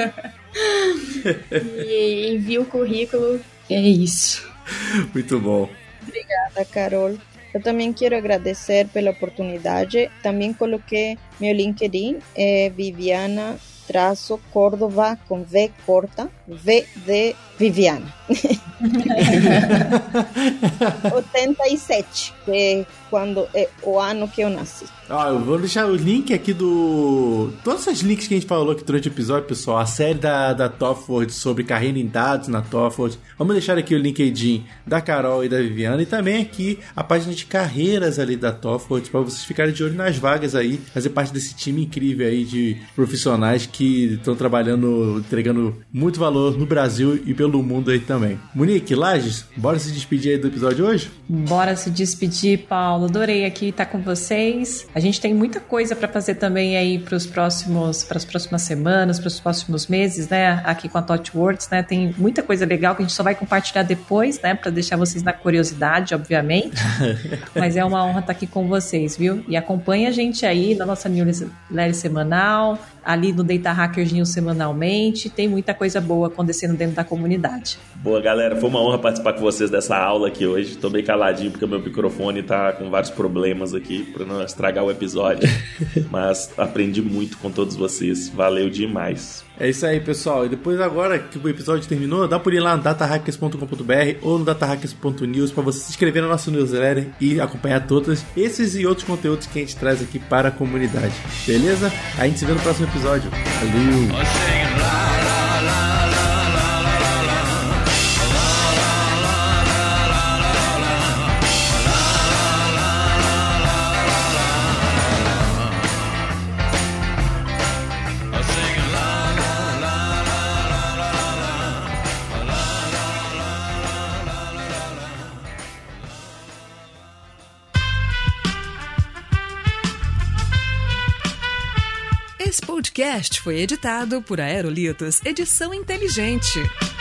E envia o currículo. É isso. Muito bom. Obrigada, Carol. Eu também quero agradecer pela oportunidade. Também coloquei meu LinkedIn, é Viviana traço Córdova com V corta, V de Viviana. oitenta e sete, que é quando é o ano que eu nasci. Ah, eu vou deixar o link aqui do... Todos os links que a gente falou aqui durante o episódio, pessoal. A série da, da ThoughtWorks sobre carreira em dados na ThoughtWorks. Vamos deixar aqui o LinkedIn da Carol e da Viviana. E também aqui a página de carreiras ali da ThoughtWorks, para vocês ficarem de olho nas vagas aí. Fazer parte desse time incrível aí de profissionais que estão trabalhando, entregando muito valor no Brasil e pelo mundo aí também. Monique, Lages, bora se despedir aí do episódio de hoje? Bora se despedir, Paulo. Adorei aqui estar com vocês. A gente tem muita coisa para fazer também aí para os próximos, para as próximas semanas, para os próximos meses, né? Aqui com a ThoughtWorks, né? Tem muita coisa legal que a gente só vai compartilhar depois, né? Para deixar vocês na curiosidade, obviamente. Mas é uma honra estar aqui com vocês, viu? E acompanha a gente aí na nossa newsletter semanal. ali no Data Hackers News semanalmente. Tem muita coisa boa acontecendo dentro da comunidade. Boa, galera. Foi uma honra participar com vocês dessa aula aqui hoje. Tô bem caladinho porque o meu microfone tá com vários problemas aqui para não estragar o episódio. Mas aprendi muito com todos vocês. Valeu demais. É isso aí, pessoal. E depois, agora que o episódio terminou, dá por ir lá no data hackers ponto com ponto b r ou no data hackers ponto news para você se inscrever no nosso newsletter e acompanhar todos esses e outros conteúdos que a gente traz aqui para a comunidade. Beleza? A gente se vê no próximo episódio. Valeu! Esse podcast foi editado por Aerolitos Edição Inteligente.